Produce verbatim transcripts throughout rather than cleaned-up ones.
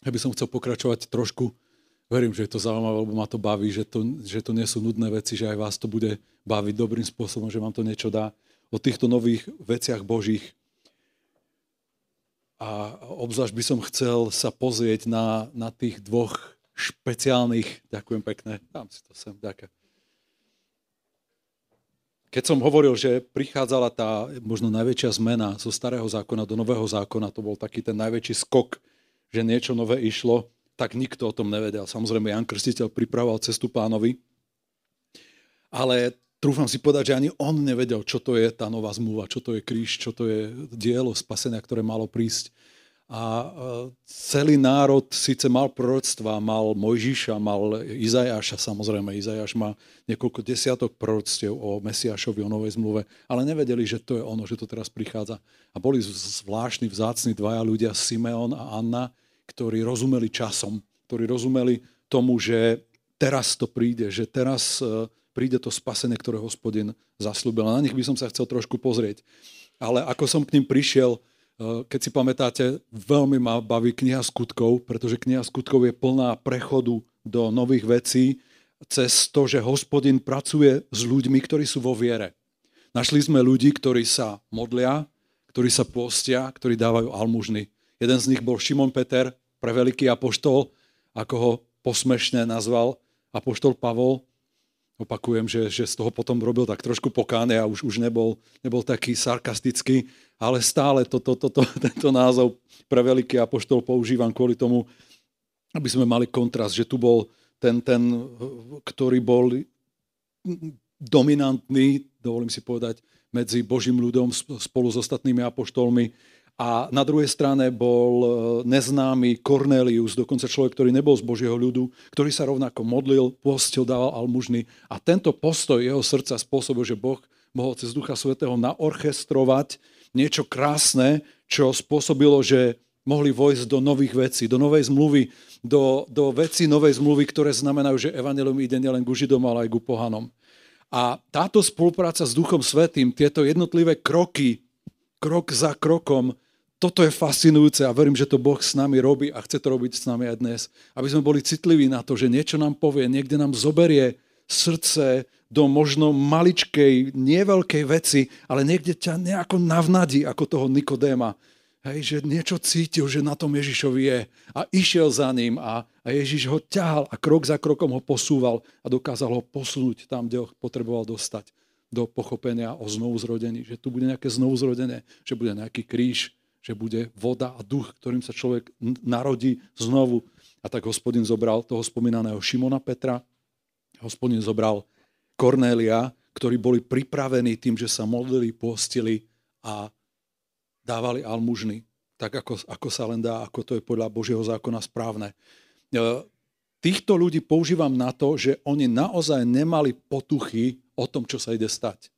Ja by som chcel pokračovať trošku. Verím, že je to zaujímavé, lebo ma to baví, že to, že to nie sú nudné veci, že aj vás to bude baviť dobrým spôsobom, že vám to niečo dá o týchto nových veciach Božích. A obzvlášť by som chcel sa pozrieť na, na tých dvoch špeciálnych, ďakujem pekne, dám si to sem, ďakujem. Keď som hovoril, že prichádzala tá možno najväčšia zmena zo starého zákona do nového zákona, to bol taký ten najväčší skok, že niečo nové išlo, tak nikto o tom nevedel. Samozrejme, Ján Krstiteľ pripravoval cestu Pánovi, ale trúfam si povedať, že ani on nevedel, čo to je tá nová zmluva, čo to je kríž, čo to je dielo spasenia, ktoré malo prísť. A celý národ síce mal proroctva, mal Mojžiša, mal Izajáša, samozrejme Izajáš má niekoľko desiatok proroctiev o Mesiášovi, o novej zmluve, ale nevedeli, že to je ono, že to teraz prichádza. A boli zvláštni, vzácni dvaja ľudia, Simeon a Anna, ktorí rozumeli časom, ktorí rozumeli tomu, že teraz to príde, že teraz príde to spasenie, ktoré Hospodin zasľúbil. Na nich by som sa chcel trošku pozrieť. Ale ako som k ním prišiel, keď si pamätáte, veľmi ma baví kniha skutkov, pretože kniha skutkov je plná prechodu do nových vecí cez to, že Hospodin pracuje s ľuďmi, ktorí sú vo viere. Našli sme ľudí, ktorí sa modlia, ktorí sa postia, ktorí dávajú almužny. Jeden z nich bol Šimon Peter, preveliký apoštol, ako ho posmešne nazval apoštol Pavol. Opakujem, že, že z toho potom robil tak trošku pokáne a už, už nebol, nebol taký sarkastický, ale stále to, to, to, to, tento názov preveliký apoštol používam kvôli tomu, aby sme mali kontrast, že tu bol ten, ten ktorý bol dominantný, dovolím si povedať, medzi Božím ľudom spolu s ostatnými apoštolmi. A na druhej strane bol neznámy Kornélius, dokonca človek, ktorý nebol z Božieho ľudu, ktorý sa rovnako modlil, postil, dával almužny. A tento postoj jeho srdca spôsobil, že Boh mohol cez Ducha Svätého naorchestrovať niečo krásne, čo spôsobilo, že mohli vojsť do nových vecí, do novej zmluvy, do, do vecí novej zmluvy, ktoré znamenajú, že evanjelium ide nielen ku Židom, ale aj ku pohanom. A táto spolupráca s Duchom Svätým, tieto jednotlivé kroky, krok za krokom, toto je fascinujúce a verím, že to Boh s nami robí a chce to robiť s nami aj dnes. Aby sme boli citliví na to, že niečo nám povie, niekde nám zoberie srdce do možno maličkej, neveľkej veci, ale niekde ťa nejako navnadí, ako toho Nikodéma. Hej, že niečo cítil, že na tom Ježišovi je a išiel za ním a, a Ježiš ho ťahal a krok za krokom ho posúval a dokázal ho posunúť tam, kde ho potreboval dostať do pochopenia o znovuzrodení. Že tu bude nejaké znovuzrodenie, že bude nejaký kríž, že bude voda a duch, ktorým sa človek narodí znovu. A tak Hospodin zobral toho spomínaného Šimona Petra, Hospodin zobral Kornélia, ktorí boli pripravení tým, že sa modlili, postili a dávali almužny, tak ako, ako sa len dá, ako to je podľa Božieho zákona správne. Týchto ľudí používam na to, že oni naozaj nemali potuchy o tom, čo sa ide stať.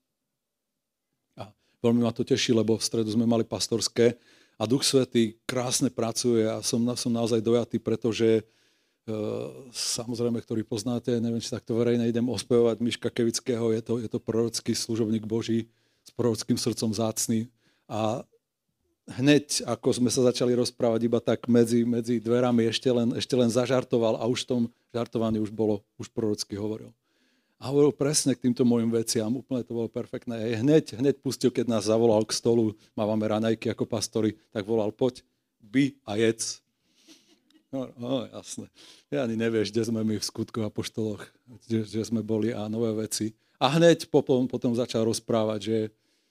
A veľmi ma to teší, lebo v stredu sme mali pastorské a Duch Svätý krásne pracuje a som, som naozaj dojatý, pretože e, samozrejme, ktorý poznáte, neviem, či takto verejne idem ospevovať Miška Kevického, je to, je to prorocký služobník Boží s prorockým srdcom vzácny a hneď, ako sme sa začali rozprávať, iba tak medzi, medzi dverami ešte len, ešte len zažartoval a už v tom žartovaní už bolo, už prorocky hovoril. A hovoril presne k týmto mojim veciam, úplne to bolo perfektné. Hneď, hneď pustil, keď nás zavolal k stolu, mávame raňajky ako pastori, tak volal, poď, by a jedz. No, no jasné. Ja ani nevieš, kde sme my v skutkoch apoštoloch, kde, kde sme boli a nové veci. A hneď potom, potom začal rozprávať, že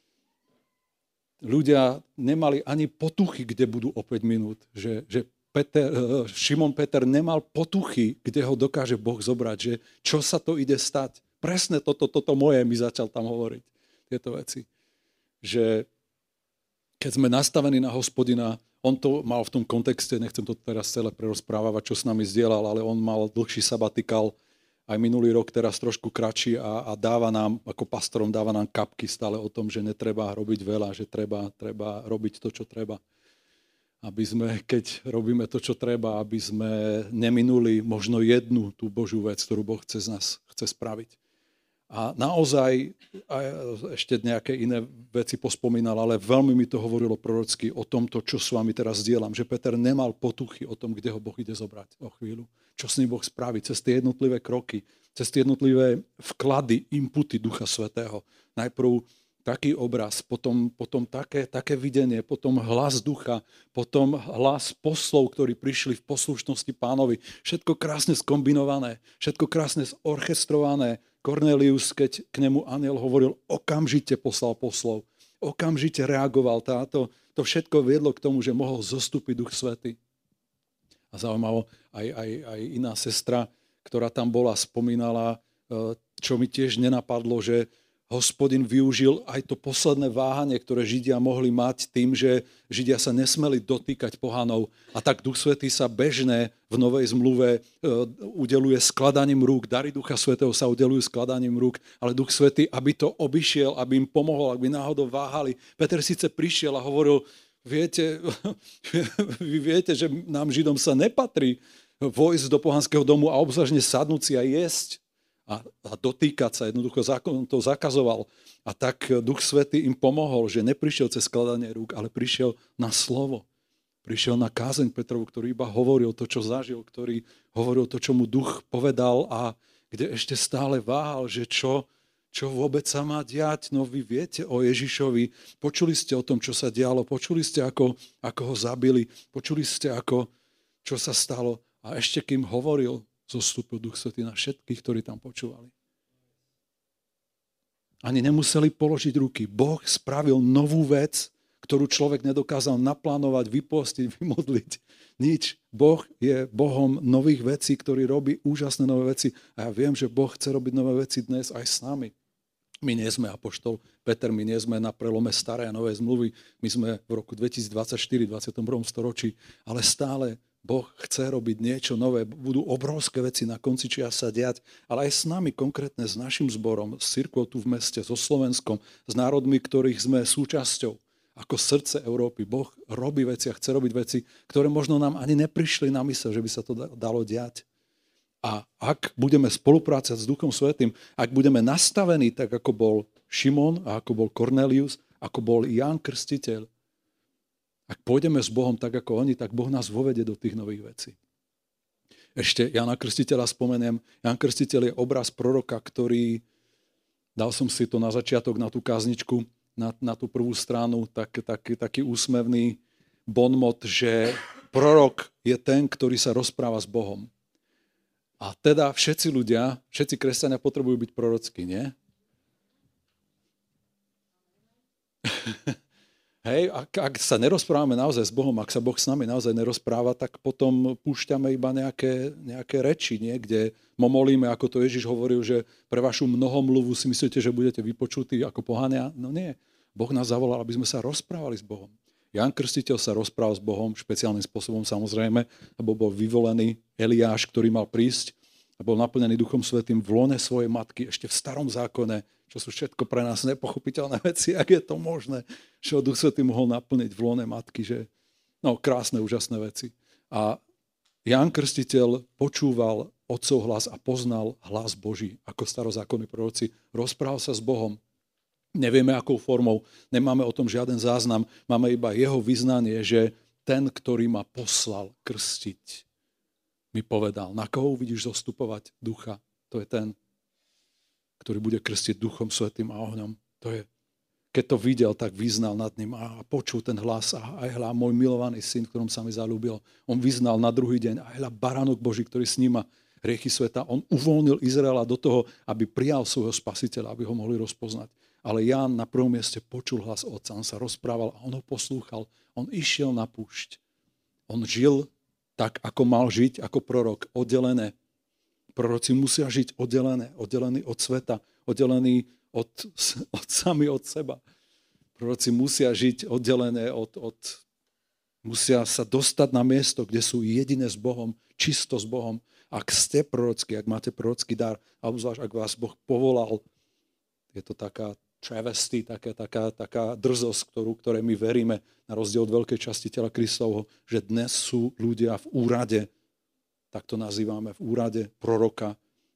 ľudia nemali ani potuchy, kde budú o päť minút. Že, že Peter, Šimon Peter nemal potuchy, kde ho dokáže Boh zobrať. Že čo sa to ide stať. Presne toto, toto moje mi začal tam hovoriť. Tieto veci. Že keď sme nastavení na Hospodina, on to mal v tom kontexte, nechcem to teraz celé prerozprávať, čo s nami zdieľal, ale on mal dlhší sabatikál, aj minulý rok, teraz trošku kratší a, a dáva nám, ako pastorom, dáva nám kapky stále o tom, že netreba robiť veľa, že treba, treba robiť to, čo treba. Aby sme, keď robíme to, čo treba, aby sme neminuli možno jednu tú Božiu vec, ktorú Boh chce z nás chce spraviť. A naozaj, a ešte nejaké iné veci pospomínal, ale veľmi mi to hovorilo prorocky o tomto, čo s vami teraz dielam, že Peter nemal potuchy o tom, kde ho Boh ide zobrať o chvíľu. Čo s ním Boh spraví cez tie jednotlivé kroky, cez tie jednotlivé vklady, inputy Ducha Svätého. Najprv taký obraz, potom, potom také, také videnie, potom hlas ducha, potom hlas poslov, ktorí prišli v poslušnosti Pánovi. Všetko krásne skombinované, všetko krásne zorchestrované. Kornélius, keď k nemu anjel hovoril, okamžite poslal poslov, okamžite reagoval. Táto, to všetko viedlo k tomu, že mohol zostúpiť Duch Svätý. A zaujímavo, aj, aj, aj iná sestra, ktorá tam bola, spomínala, čo mi tiež nenapadlo, že Hospodin využil aj to posledné váhanie, ktoré Židia mohli mať tým, že Židia sa nesmeli dotýkať pohanov. A tak Duch Svätý sa bežné v Novej zmluve udeluje skladaním rúk. Dary Ducha Svätého sa udelujú skladaním rúk, ale Duch Svätý, aby to obišiel, aby im pomohol, aby náhodou váhali. Peter síce prišiel a hovoril, viete, vy viete, že nám Židom sa nepatrí vojsť do pohanského domu a obzvláštne sadnúť si a jesť. A, a dotýkať sa, jednoducho zákon to zakazoval. A tak Duch Svätý im pomohol, že neprišiel cez skladanie rúk, ale prišiel na slovo. Prišiel na kázeň Petrovu, ktorý iba hovoril to, čo zažil, ktorý hovoril to, čo mu Duch povedal a kde ešte stále váhal, že čo, čo vôbec sa má diať. No vy viete o Ježišovi, počuli ste o tom, čo sa dialo, počuli ste, ako, ako ho zabili, počuli ste, ako, čo sa stalo. A ešte kým hovoril, zostúpil Duch Svätý na všetkých, ktorí tam počúvali. Ani nemuseli položiť ruky. Boh spravil novú vec, ktorú človek nedokázal naplánovať, vypostiť, vymodliť. Nič. Boh je Bohom nových vecí, ktorý robí úžasné nové veci. A ja viem, že Boh chce robiť nové veci dnes aj s nami. My nie sme apoštol Peter, my nie sme na prelome starej a novej zmluvy. My sme v roku dvetisícdvadsaťštyri, dvadsiatom prvom storočí, ale stále Boh chce robiť niečo nové, budú obrovské veci na konci čia sa diať, ale aj s nami, konkrétne s našim zborom, s cirkvou tu v meste, so Slovenskom, s národmi, ktorých sme súčasťou, ako srdce Európy. Boh robí veci a chce robiť veci, ktoré možno nám ani neprišli na mysel, že by sa to dalo diať. A ak budeme spoluprácať s Duchom Svätým, ak budeme nastavení tak, ako bol Šimon a ako bol Kornélius, ako bol Ján Krstiteľ, ak pôjdeme s Bohom tak, ako oni, tak Boh nás vovedie do tých nových vecí. Ešte Jána Krstiteľa spomeniem. Ján Krstiteľ je obraz proroka, ktorý, dal som si to na začiatok, na tú kázničku, na, na tú prvú stranu, tak, tak, taký úsmevný bonmot, že prorok je ten, ktorý sa rozpráva s Bohom. A teda všetci ľudia, všetci kresťania potrebujú byť prorockí, nie? Hej, ak, ak sa nerozprávame naozaj s Bohom, ak sa Boh s nami naozaj nerozpráva, tak potom púšťame iba nejaké, nejaké reči, nie? Kde momolíme, ako to Ježiš hovoril, že pre vašu mnohomluvu si myslíte, že budete vypočutí ako pohania. No nie, Boh nás zavolal, aby sme sa rozprávali s Bohom. Ján Krstiteľ sa rozprával s Bohom špeciálnym spôsobom samozrejme, lebo bol vyvolený Eliáš, ktorý mal prísť a bol naplnený Duchom Svätým v lone svojej matky ešte v starom zákone, čo sú všetko pre nás nepochopiteľné veci, ak je to možné, že ho Duch Svätý mohol naplniť v lone matky, že no, krásne, úžasné veci. A Ján Krstiteľ počúval Otcov hlas a poznal hlas Boží, ako starozákonní proroci. Rozprával sa s Bohom. Nevieme, akou formou, nemáme o tom žiaden záznam, máme iba jeho vyznanie, že ten, ktorý ma poslal krstiť, mi povedal, na koho vidíš zostupovať ducha, to je ten, ktorý bude krstiť Duchom Svätým a ohňom. To je, keď to videl, tak vyznal nad ním a počul ten hlas a aj hľa môj milovaný syn, ktorom sa mi zalúbil. On vyznal na druhý deň a hľa baránok Boží, ktorý sníma hriechy sveta. On uvoľnil Izraela do toho, aby prijal svojho spasiteľa, aby ho mohli rozpoznať. Ale Ján na prvom mieste počul hlas Otca, on sa rozprával a on ho poslúchal. On išiel na púšť. On žil tak, ako mal žiť, ako prorok, oddelené. Proroci musia žiť oddelené, oddelení od sveta, oddelení od, od sami od seba. Proroci musia žiť oddelené od, od... Musia sa dostať na miesto, kde sú jediné s Bohom, čisto s Bohom. Ak ste prorockí, ak máte prorocký dar, alebo zvlášť, ak vás Boh povolal, je to taká travesty, taká, taká, taká drzosť, ktorú, ktoré my veríme, na rozdiel od veľkej časti tela Kristovho, že dnes sú ľudia v úrade, tak to nazývame v úrade proroka,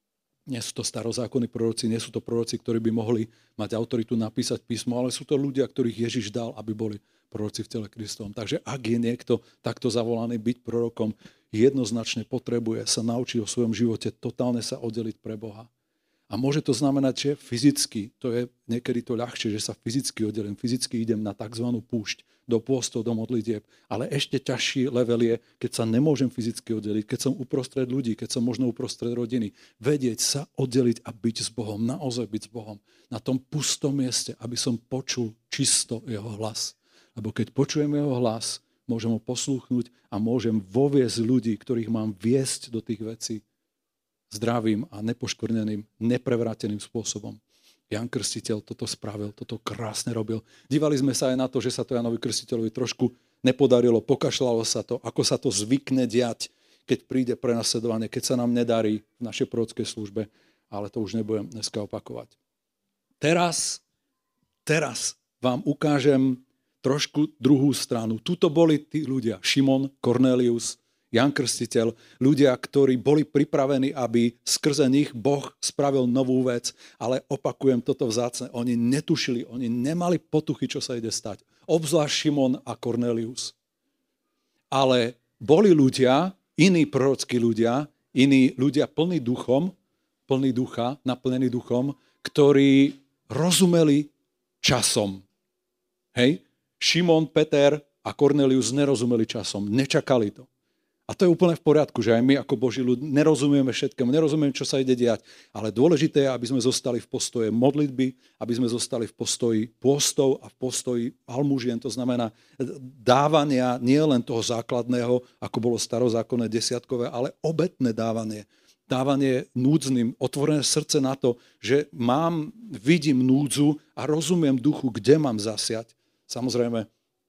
Nie sú to starozákonní proroci, nie sú to proroci, ktorí by mohli mať autoritu napísať písmo, ale sú to ľudia, ktorých Ježiš dal, aby boli proroci v tele Kristovom. Takže ak je niekto takto zavolaný byť prorokom, jednoznačne potrebuje sa naučiť o svojom živote totálne sa oddeliť pre Boha. A môže to znamenať, že fyzicky, to je niekedy to ľahšie, že sa fyzicky oddelím, fyzicky idem na tzv. Púšť, do pôstov, do modlitieb. Ale ešte ťažší level je, keď sa nemôžem fyzicky oddeliť, keď som uprostred ľudí, keď som možno uprostred rodiny. Vedieť sa oddeliť a byť s Bohom, naozaj byť s Bohom. Na tom pustom mieste, aby som počul čisto jeho hlas. Lebo keď počujem jeho hlas, môžem ho poslúchnuť a môžem voviesť ľudí, ktorých mám viesť do tých vecí zdravým a nepoškvrneným, neprevráteným spôsobom. Jan Krstiteľ toto spravil, toto krásne robil. Dívali sme sa aj na to, že sa to Janovi Krstiteľovi trošku nepodarilo, pokašľalo sa to, ako sa to zvykne diať, keď príde prenasledovanie, keď sa nám nedarí v našej prorockej službe, ale to už nebudem dneska opakovať. Teraz, teraz vám ukážem trošku druhú stranu. Tuto boli tí ľudia, Šimon, Kornélius, Jan Krstiteľ, ľudia, ktorí boli pripravení, aby skrze nich Boh spravil novú vec, ale opakujem toto vzácne, oni netušili, oni nemali potuchy, čo sa ide stať. Obzvlášť Šimon a Kornélius. Ale boli ľudia, iní prorockí ľudia, iní ľudia plní duchom, plní ducha, naplnení duchom, ktorí rozumeli časom. Hej? Šimon, Peter a Kornélius nerozumeli časom, nečakali to. A to je úplne v poriadku, že aj my ako Boží ľud nerozumieme všetkému, nerozumieme, čo sa ide diať, ale dôležité je, aby sme zostali v postoje modlitby, aby sme zostali v postoji pôstov a v postoji almužien, to znamená dávania nie len toho základného, ako bolo starozákonné desiatkové, ale obetné dávanie. Dávanie núdznym, otvorené srdce na to, že mám, vidím núdzu a rozumiem duchu, kde mám zasiať. Samozrejme,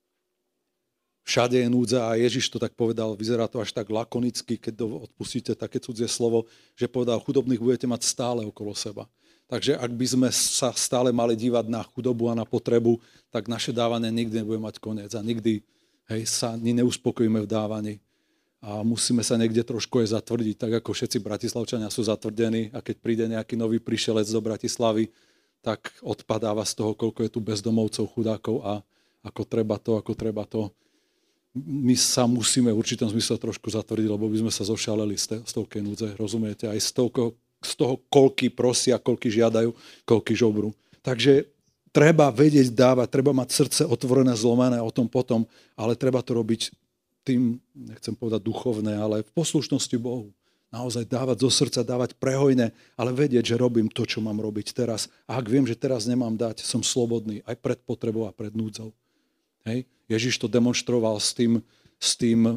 všade je núdza a Ježiš to tak povedal, vyzerá to až tak lakonicky, keď odpustíte také cudzie slovo, že povedal, chudobných budete mať stále okolo seba. Takže ak by sme sa stále mali dívať na chudobu a na potrebu, tak naše dávanie nikdy nebude mať koniec a nikdy hej, sa ani neuspokojíme v dávaní. A musíme sa niekde trošku aj zatvrdiť, tak ako všetci bratislavčania sú zatvrdení a keď príde nejaký nový prišelec do Bratislavy, tak odpadáva z toho, koľko je tu bezdomovcov, chudákov a ako treba to, ako treba to. My sa musíme v určitom zmysle trošku zatvrdiť, lebo by sme sa zošaleli z toľkej núdze, rozumiete? Aj z toho, z toho, koľky prosia, koľky žiadajú, koľky žobrú. Takže treba vedieť dávať, treba mať srdce otvorené, zlomené o tom potom, ale treba to robiť tým, nechcem povedať duchovné, ale v poslušnosti Bohu. Naozaj dávať zo srdca, dávať prehojne, ale vedieť, že robím to, čo mám robiť teraz. A ak viem, že teraz nemám dať, som slobodný aj pred potrebou a pred núdzou. Hej. Ježiš to demonstroval s tým, s tým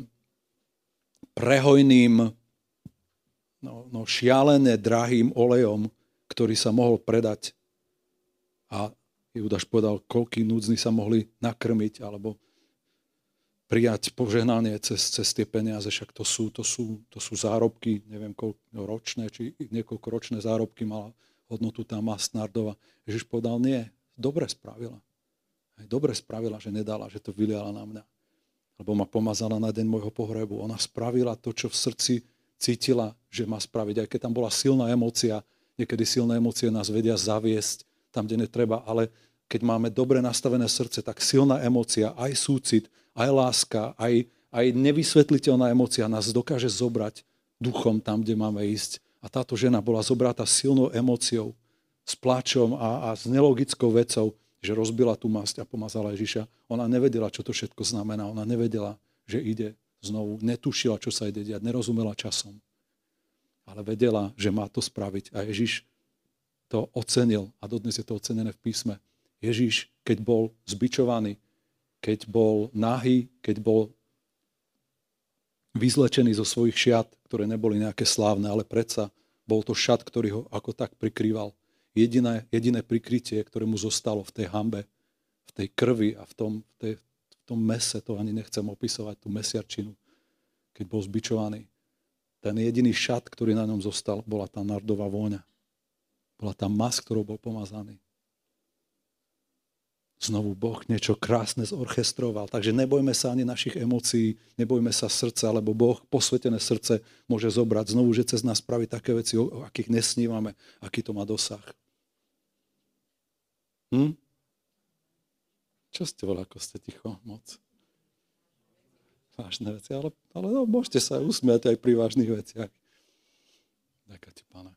prehojným, no, no šialené drahým olejom, ktorý sa mohol predať. A Judáš povedal, koľkí núdzni sa mohli nakrmiť alebo prijať požehnanie cez, cez tie peniaze. Však to sú, to sú, to sú zárobky, neviem koľko ročné, či niekoľko ročné zárobky mala hodnotu tá masť nardova. Ježiš povedal, nie, dobre spravila. Dobre spravila, že nedala, že to vyliala na mňa. Lebo ma pomazala na deň môjho pohrebu. Ona spravila to, čo v srdci cítila, že má spraviť. Aj keď tam bola silná emócia, niekedy silné emócie nás vedia zaviesť tam, kde netreba, ale keď máme dobre nastavené srdce, tak silná emócia, aj súcit, aj láska, aj, aj nevysvetliteľná emócia nás dokáže zobrať duchom tam, kde máme ísť. A táto žena bola zobratá silnou emóciou, s pláčom a, a s nelogickou vecou, že rozbila tú masť a pomazala Ježiša. Ona nevedela, čo to všetko znamená. Ona nevedela, že ide znovu. Netušila, čo sa ide diať. Nerozumela časom. Ale vedela, že má to spraviť. A Ježiš to ocenil. A dodnes je to ocenené v písme. Ježiš, keď bol zbičovaný, keď bol nahý, keď bol vyzlečený zo svojich šiat, ktoré neboli nejaké slávne, ale predsa bol to šat, ktorý ho ako tak prikrýval. Jediné, jediné prikrytie, ktoré mu zostalo v tej hanbe, v tej krvi a v tom, v tej, v tom mese, to ani nechcem opisovať, tú mesiarčinu, keď bol zbičovaný. Ten jediný šat, ktorý na ňom zostal, bola tá nardová vôňa. Bola tá mas, ktorou bol pomazaný. Znovu Boh niečo krásne zorchestroval. Takže nebojme sa ani našich emócií, nebojme sa srdca, lebo Boh posvetené srdce môže zobrať znovu, že cez nás spraví také veci, o akých nesnívame, aký to má dosah. Hm? Čo ste volali, ako ste ticho moc? Vážne veci, ale, ale no, môžete sa usmiať aj pri vážnych veciach. Ďakujem ti, Pane.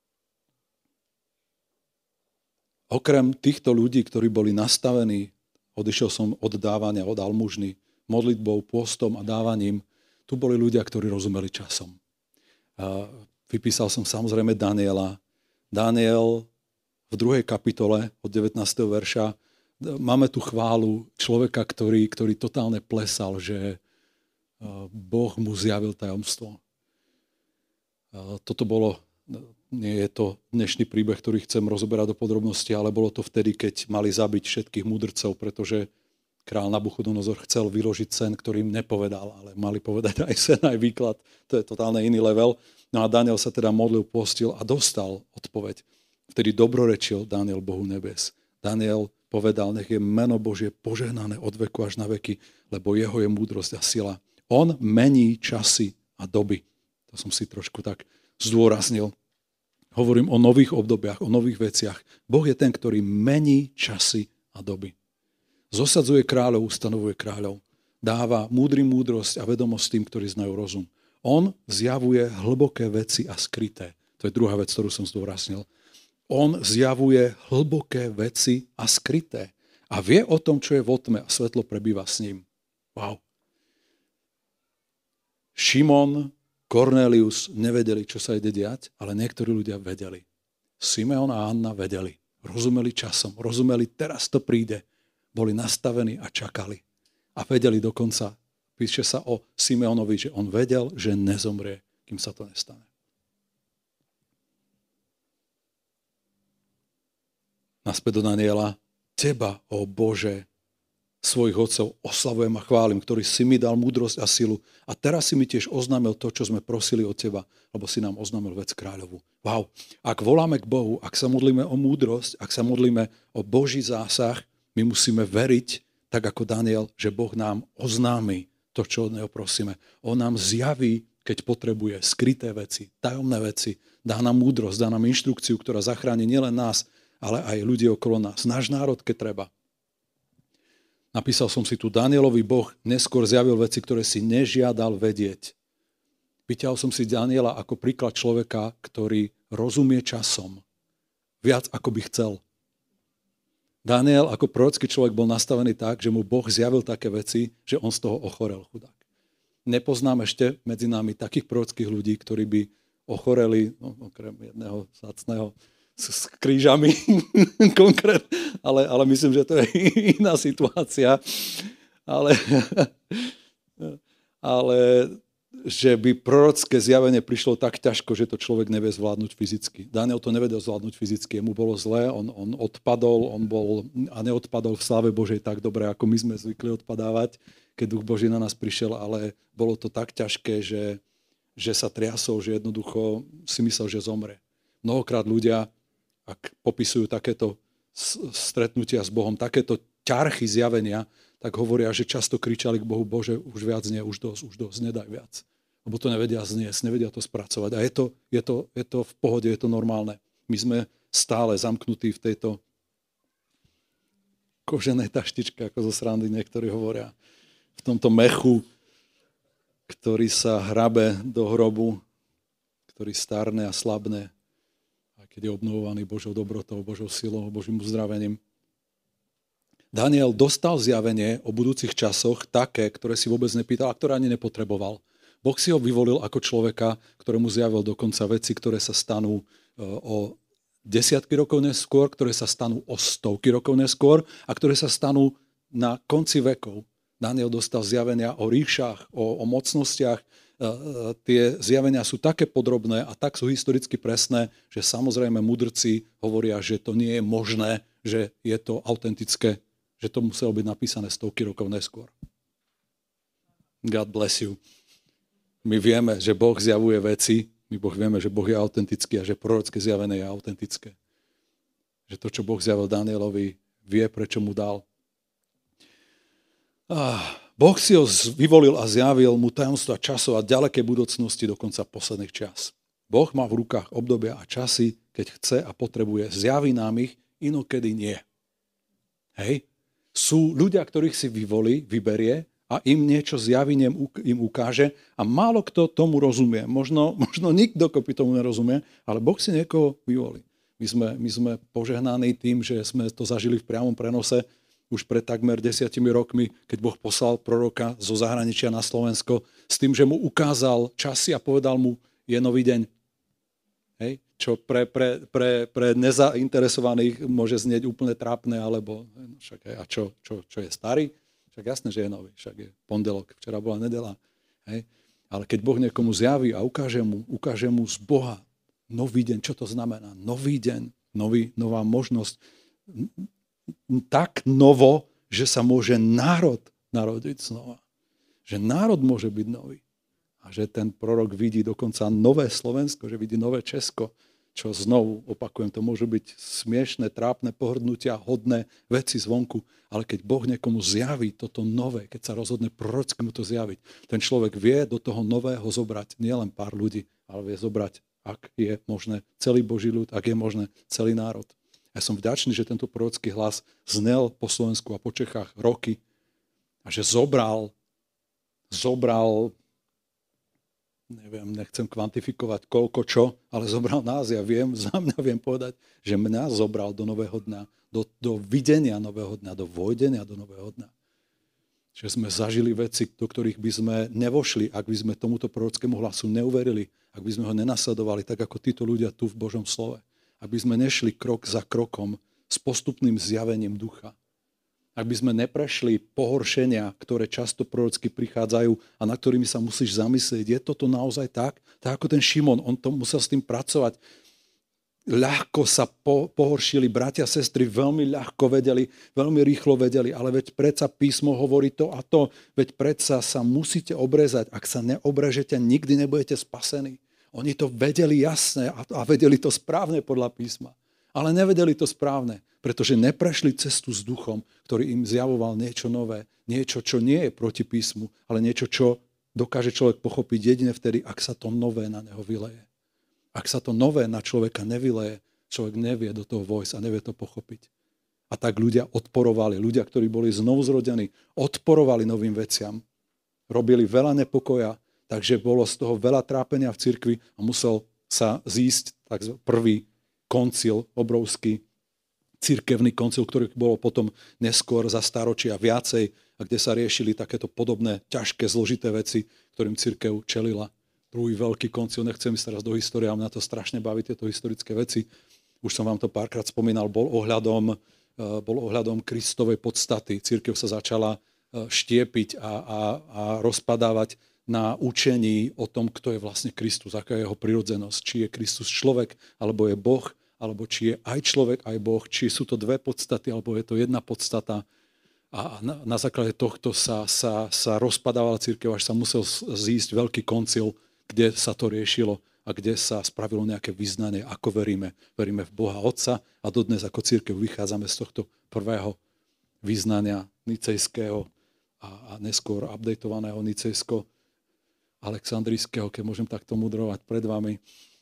Okrem týchto ľudí, ktorí boli nastavení, odišiel som od dávania, od almužny, modlitbou, pôstom a dávaním, tu boli ľudia, ktorí rozumeli časom. A vypísal som samozrejme Daniela. Daniel v druhej kapitole od devätnásteho verša máme tu chválu človeka, ktorý, ktorý totálne plesal, že Boh mu zjavil tajomstvo. Toto bolo... Nie je to dnešný príbeh, ktorý chcem rozoberať do podrobnosti, ale bolo to vtedy, keď mali zabiť všetkých mudrcov, pretože král Nabuchodonozor chcel vyložiť sen, ktorý im nepovedal, ale mali povedať aj sen, aj výklad. To je totálne iný level. No a Daniel sa teda modlil, postil a dostal odpoveď. Vtedy dobrorečil Daniel Bohu nebes. Daniel povedal, nech je meno Božie požehnané od veku až na veky, lebo jeho je múdrosť a sila. On mení časy a doby. To som si trošku tak zdôraznil. Hovorím o nových obdobiach, o nových veciach. Boh je ten, ktorý mení časy a doby. Zosadzuje kráľov, ustanovuje kráľov. Dáva múdrym múdrosť a vedomosť tým, ktorí znajú rozum. On zjavuje hlboké veci a skryté. To je druhá vec, ktorú som zdôraznil. On zjavuje hlboké veci a skryté. A vie o tom, čo je vo tme a svetlo prebýva s ním. Wow. Šimon, Kornélius nevedeli, čo sa ide diať, ale niektorí ľudia vedeli. Simeon a Anna vedeli. Rozumeli časom, rozumeli, teraz to príde. Boli nastavení a čakali. A vedeli dokonca, píše sa o Simeonovi, že on vedel, že nezomrie, kým sa to nestane. Naspäť do Daniela. Teba, ó Bože, svojich otcov oslavujem a chválim, ktorý si mi dal múdrosť a silu. A teraz si mi tiež oznámil to, čo sme prosili od teba, lebo si nám oznámil vec kráľovú. Wow. Ak voláme k Bohu, ak sa modlíme o múdrosť, ak sa modlíme o Boží zásah, my musíme veriť, tak ako Daniel, že Boh nám oznámi to, čo od neho prosíme. On nám zjaví, keď potrebuje skryté veci, tajomné veci, dá nám múdrosť, dá nám inštrukciu, ktorá zachráni nielen nás, ale aj ľudí okolo nás. Náš národ, keď treba. Napísal som si tu, Danielovi Boh neskôr zjavil veci, ktoré si nežiadal vedieť. Vyťahol som si Daniela ako príklad človeka, ktorý rozumie časom. Viac, ako by chcel. Daniel ako prorocký človek bol nastavený tak, že mu Boh zjavil také veci, že on z toho ochorel, chudák. Nepoznám ešte medzi nami takých prorockých ľudí, ktorí by ochoreli, no, okrem jedného zácného, s krížami konkrétne, ale, ale myslím, že to je iná situácia. Ale, ale že by prorocké zjavenie prišlo tak ťažko, že to človek nevie zvládnuť fyzicky. Daniel to nevedel zvládnuť fyzicky, mu bolo zlé, on, on odpadol, on bol a neodpadol v sláve Božej tak dobre, ako my sme zvykli odpadávať, keď Duch Boží na nás prišiel, ale bolo to tak ťažké, že, že sa triasol, že jednoducho si myslel, že zomre. Mnohokrát ľudia, ak popisujú takéto stretnutia s Bohom, takéto ťarchy zjavenia, tak hovoria, že často kričali k Bohu, Bože, už viac nie, už dosť, už dosť, nedaj viac. Lebo to nevedia zniesť, nevedia to spracovať. A je to, je to, je to v pohode, je to normálne. My sme stále zamknutí v tejto koženej taštičke, ako zo srandy niektorí hovoria. V tomto mechu, ktorý sa hrabe do hrobu, ktorý starne a slabne, keď je obnovovaný Božou dobrotou, Božou silou, Božím uzdravením. Daniel dostal zjavenie o budúcich časoch také, ktoré si vôbec nepýtal a ktoré ani nepotreboval. Boh si ho vyvolil ako človeka, ktorému zjavil dokonca veci, ktoré sa stanú o desiatky rokov neskôr, ktoré sa stanú o stovky rokov neskôr a ktoré sa stanú na konci vekov. Daniel dostal zjavenia o ríšach, o, o mocnostiach. Tie zjavenia sú také podrobné a tak sú historicky presné, že samozrejme mudrci hovoria, že to nie je možné, že je to autentické, že to muselo byť napísané stovky rokov neskôr. God bless you. My vieme, že Boh zjavuje veci, my Boh vieme, že Boh je autentický a že prorocké zjavenie je autentické. Že to, čo Boh zjavil Danielovi, vie, prečo mu dal Ah, Boh si ho vyvolil a zjavil mu tajomstva časov a ďalekej budúcnosti do konca posledných čas. Boh má v rukách obdobia a časy, keď chce a potrebuje, zjaví nám ich, inokedy nie. Hej? Sú ľudia, ktorých si vyvolí, vyberie a im niečo zjaví, im ukáže a málo kto tomu rozumie. Možno, možno nikto kopy tomu nerozumie, ale Boh si niekoho vyvolí. My sme, my sme požehnaní tým, že sme to zažili v priamom prenose už pred takmer desiatimi rokmi, keď Boh poslal proroka zo zahraničia na Slovensko s tým, že mu ukázal časy a povedal mu, je nový deň. Hej? Čo pre, pre, pre, pre nezainteresovaných môže znieť úplne trápne, alebo však, a čo, čo, čo je starý? Však jasné, že je nový, však je pondelok, včera bola nedeľa. Hej? Ale keď Boh niekomu zjaví a ukáže mu, ukáže mu z Boha nový deň, čo to znamená? Nový deň, nový, nová možnosť. Tak novo, že sa môže národ narodiť znova. Že národ môže byť nový. A že ten prorok vidí dokonca nové Slovensko, že vidí nové Česko, čo znovu, opakujem, to môžu byť smiešné, trápne pohrdnutia, hodné veci zvonku, ale keď Boh niekomu zjaví toto nové, keď sa rozhodne prorocky mu to zjaviť, ten človek vie do toho nového zobrať nielen pár ľudí, ale vie zobrať, ak je možné, celý Boží ľud, ak je možné, celý národ. Ja som vďačný, že tento prorocký hlas znel po Slovensku a po Čechách roky a že zobral, zobral, neviem, nechcem kvantifikovať koľko čo, ale zobral nás. Ja viem, za mňa viem povedať, že mňa zobral do nového dňa, do, do videnia nového dňa, do vojdenia do nového dňa. Že sme zažili veci, do ktorých by sme nevošli, ak by sme tomuto prorockému hlasu neuverili, ak by sme ho nenasledovali, tak ako títo ľudia tu v Božom slove. Aby sme nešli krok za krokom s postupným zjavením ducha. Ak by sme neprešli pohoršenia, ktoré často prorocky prichádzajú a na ktorými sa musíš zamyslieť, je toto naozaj tak? Tak ako ten Šimon, on to musel s tým pracovať. Ľahko sa po, pohoršili, bratia a sestry veľmi ľahko vedeli, veľmi rýchlo vedeli, ale veď predsa písmo hovorí to a to, veď predsa sa musíte obrezať. Ak sa neobrežete, nikdy nebudete spasení. Oni to vedeli jasne a vedeli to správne podľa písma. Ale nevedeli to správne, pretože neprešli cestu s duchom, ktorý im zjavoval niečo nové, niečo, čo nie je proti písmu, ale niečo, čo dokáže človek pochopiť jedine vtedy, ak sa to nové na neho vyleje. Ak sa to nové na človeka nevyleje, človek nevie do toho vojsť a nevie to pochopiť. A tak ľudia odporovali, ľudia, ktorí boli znovuzrodení, odporovali novým veciam. Robili veľa nepokoja, takže bolo z toho veľa trápenia v cirkvi a musel sa zísť tak prvý koncil, obrovský cirkevný koncil, ktorý bolo potom neskôr za staročia viacej a kde sa riešili takéto podobné ťažké, zložité veci, ktorým cirkev čelila. Druhý veľký koncil, nechcem ísť teraz do histórie, a mňa to strašne baví, tieto historické veci. Už som vám to párkrát spomínal, bol ohľadom, bol ohľadom Kristovej podstaty. Cirkev sa začala štiepiť a, a, a rozpadávať na učení o tom, kto je vlastne Kristus, aká je jeho prirodzenosť, či je Kristus človek, alebo je Boh, alebo či je aj človek, aj Boh, či sú to dve podstaty, alebo je to jedna podstata. A na, na základe tohto sa, sa, sa rozpadávala cirkev, až sa musel zísť veľký koncil, kde sa to riešilo a kde sa spravilo nejaké vyznanie, ako veríme. Veríme v Boha Otca a dodnes ako cirkev vychádzame z tohto prvého vyznania nicejského a, a neskôr updatovaného nicejsko Alexandrijského, keď môžem takto mudrovať pred vami.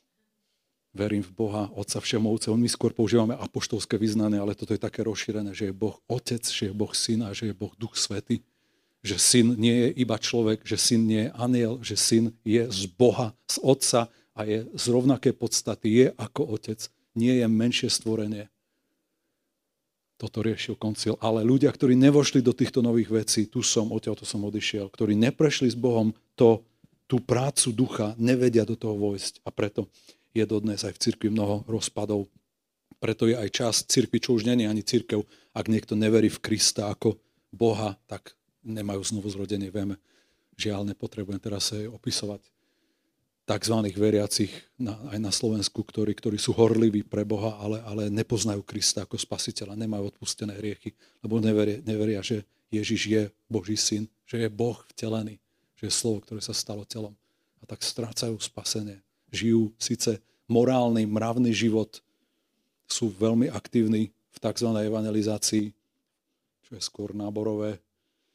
Verím v Boha, Otca Všemovúceho. My skôr používame apoštolské vyznanie, ale toto je také rozšírené, že je Boh Otec, že je Boh Syn a že je Boh Duch Svätý. Že Syn nie je iba človek, že Syn nie je anjel, že Syn je z Boha, z Otca a je z rovnakej podstaty, je ako Otec. Nie je menšie stvorenie. Toto riešil koncil. Ale ľudia, ktorí nevošli do týchto nových vecí, tu som, odtiaľto som odišiel, ktorí neprešli s Bohom to, tú prácu ducha, nevedia do toho vojsť. A preto je dodnes aj v cirkvi mnoho rozpadov. Preto je aj časť cirkvi, čo už nie je ani cirkev. Ak niekto neverí v Krista ako Boha, tak nemajú znovu zrodenie. Vieme, žiaľ, nepotrebujem teraz sa opisovať takzvaných veriacich na, aj na Slovensku, ktorí, ktorí sú horliví pre Boha, ale, ale nepoznajú Krista ako spasiteľa, nemajú odpustené hriechy, lebo neveria, neveria, že Ježiš je Boží syn, že je Boh vtelený, že je slovo, ktoré sa stalo telom. A tak strácajú spasenie. Žijú síce morálny, mravný život, sú veľmi aktívni v tzv. Evangelizácii, čo je skôr náborové,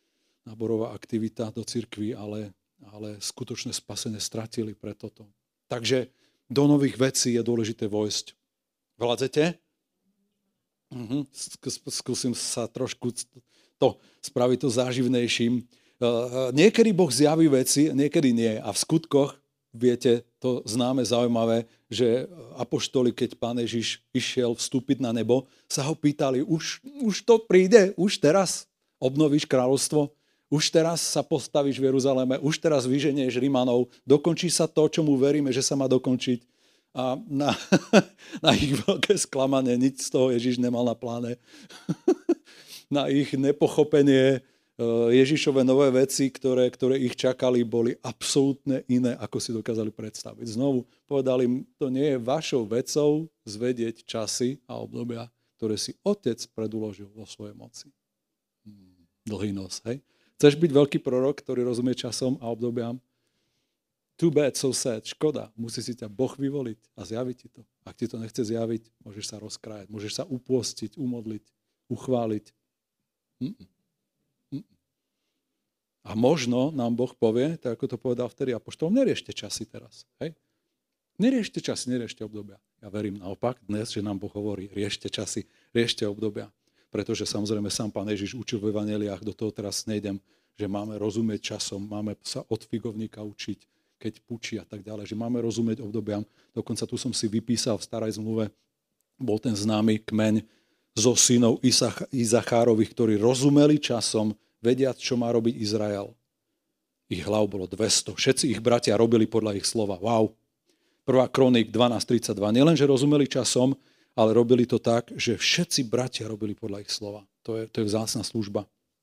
náborová aktivita do cirkvi, ale, ale skutočné spasenie stratili pre toto. Takže do nových vecí je dôležité vojsť. Vládzete? Mhm. Skúsim sa trošku to spraviť to záživnejším. Niekedy Boh zjaví veci, niekedy nie. A v skutkoch, viete, to známe, zaujímavé, že apoštoli, keď Pán Ježiš išiel vstúpiť na nebo, sa ho pýtali, už, už to príde, už teraz obnovíš kráľovstvo, už teraz sa postavíš v Jeruzaleme, už teraz vyženieš Rimanov, dokončí sa to, čomu veríme, že sa má dokončiť. A na, na ich veľké sklamanie nič z toho Ježiš nemal na pláne. Na ich nepochopenie Ježišove nové veci, ktoré, ktoré ich čakali, boli absolútne iné, ako si dokázali predstaviť. Znovu povedali im, to nie je vašou vecou zvedieť časy a obdobia, ktoré si Otec preduložil vo svojej moci. Hmm, dlhý nos, hej? Chceš byť veľký prorok, ktorý rozumie časom a obdobiam? Too bad, so sad, škoda. Musí si ťa Boh vyvoliť a zjaviť ti to. Ak ti to nechce zjaviť, môžeš sa rozkrájať, môžeš sa upôstiť, umodliť, uchváliť. Mm-mm. Mm-mm. A možno nám Boh povie, tak ako to povedal vtedy apoštol, neriešte časy teraz. Hej? Neriešte časy, neriešte obdobia. Ja verím naopak dnes, že nám Boh hovorí, riešte časy, riešte obdobia. Pretože samozrejme sám Pán Ježiš učil v evanjeliách, do toho teraz nejdem, že máme rozumieť časom, máme sa od figovníka učiť, keď pučí a tak ďalej, že máme rozumieť obdobiam. Dokonca tu som si vypísal v starej zmluve, bol ten známy kmeň zo synov Izachárových, ktorí rozumeli časom, vediac, čo má robiť Izrael. Ich hlav bolo dvesto. Všetci ich bratia robili podľa ich slova. Wow. Prvá Kroník dvanásť tridsaťdva. Nielenže rozumeli časom, ale robili to tak, že všetci bratia robili podľa ich slova. To je, to je vzácna služba.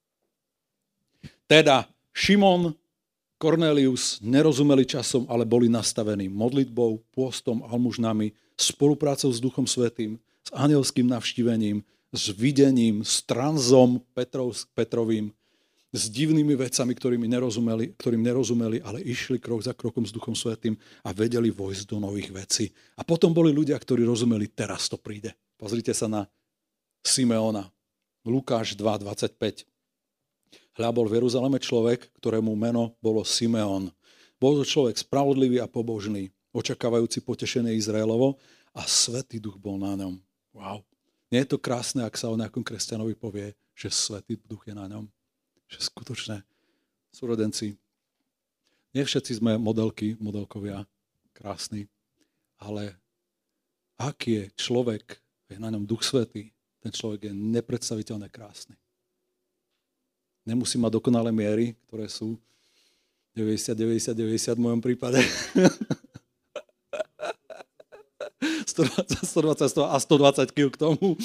Teda Šimon, Kornélius nerozumeli časom, ale boli nastavení modlitbou, pôstom, almužnami, spoluprácou s Duchom Svätým, s anielským navštívením, s videním, s tranzom Petrov, Petrovým, s divnými vecami, ktorými nerozumeli, ktorým nerozumeli, ale išli krok za krokom s Duchom Svätým a vedeli vojsť do nových vecí. A potom boli ľudia, ktorí rozumeli, teraz to príde. Pozrite sa na Simeona. Lukáš dva dvadsaťpäť. Hľa bol v Jeruzaleme človek, ktorému meno bolo Simeon. Bol to človek spravodlivý a pobožný, očakávajúci potešenie Izraelovo a Svätý Duch bol na ňom. Wow. Nie je to krásne, ak sa o nejakom kresťanovi povie, že Svätý Duch je na ňom? Že skutočne súrodenci. Nie všetci sme modelky, modelkovia, krásni, ale ak je človek, je na ňom Duch Svätý, ten človek je nepredstaviteľne krásny. Nemusí mať dokonalé miery, ktoré sú deväťdesiat, deväťdesiat, deväťdesiat v mojom prípade. stodvadsať, stodvadsať a stodvadsať kíl k tomu.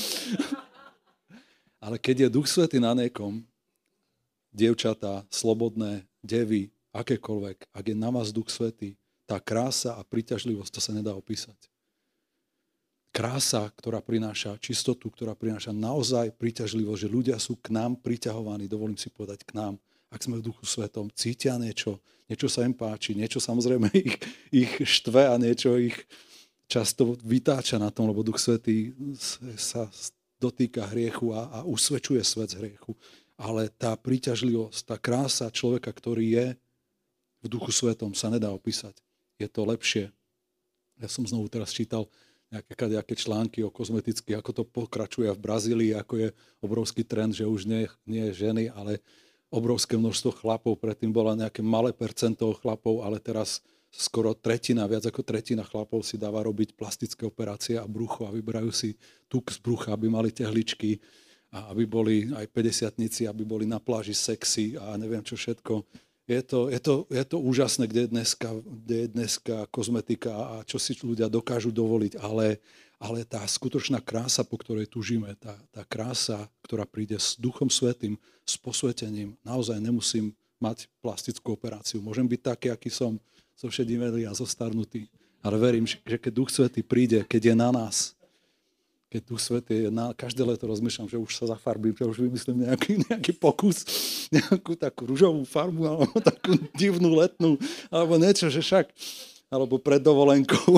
Ale keď je Duch Svätý na niekom, dievčatá, slobodné, devy, akékoľvek, ak je na vás Duch Svätý, tá krása a príťažlivosť, to sa nedá opísať. Krása, ktorá prináša čistotu, ktorá prináša naozaj príťažlivosť, že ľudia sú k nám priťahovaní, dovolím si povedať k nám, ak sme v Duchu Svätom, cítia niečo, niečo sa im páči, niečo samozrejme ich, ich štve a niečo ich často vytáča na tom, lebo Duch Svätý sa dotýka hriechu a, a usvedčuje svet z hriechu. Ale tá príťažlivosť, tá krása človeka, ktorý je v Duchu Svätom, sa nedá opísať. Je to lepšie. Ja som znovu teraz čítal nejaké, nejaké články o kozmetických, ako to pokračuje v Brazílii, ako je obrovský trend, že už nie, nie ženy, ale obrovské množstvo chlapov. Predtým bola nejaké malé percento chlapov, ale teraz skoro tretina, viac ako tretina chlapov si dáva robiť plastické operácie a brucho a vyberajú si tuk z brucha, aby mali tehličky a aby boli aj päťdesiatnici, aby boli na pláži sexy a neviem čo všetko. Je to, je to, je to úžasné, kde je, dneska, kde je dneska kozmetika a čo si ľudia dokážu dovoliť, ale, ale tá skutočná krása, po ktorej tužíme, tá, tá krása, ktorá príde s Duchom Svätým, s posvetením, naozaj nemusím mať plastickú operáciu. Môžem byť taký, aký som, zovšedimelý a zostarnutý, ale verím, že keď Duch Svätý príde, keď je na nás, keď Duch Svätý je na... Každé leto rozmýšľam, že už sa zafarbím, že už vymyslím nejaký, nejaký pokus, nejakú takú ružovú farbu, alebo takú divnú letnú, alebo niečo, že však, alebo pred dovolenkou.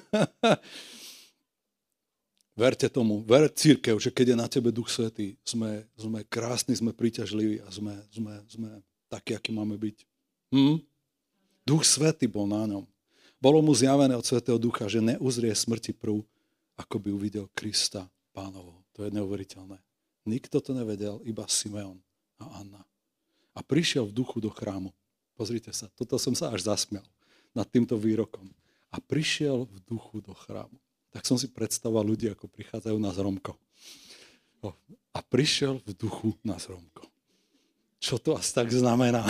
Verte tomu, ver cirkev, že keď je na tebe Duch Svätý, sme, sme krásni, sme príťažliví a sme, sme, sme taký, aký máme byť. Hm? Duch Svätý bol na ňom. Bolo mu zjavené od Svätého Ducha, že neuzrie smrti prv, ako by uvidel Krista Pánovo. To je neuveriteľné. Nikto to nevedel, iba Simeon a Anna. A prišiel v duchu do chrámu. Pozrite sa, toto som sa až zasmial nad týmto výrokom. A prišiel v duchu do chrámu. Tak som si predstavoval ľudí, ako prichádzajú na zromko. A prišiel v duchu na zromko. Čo to asi tak znamená?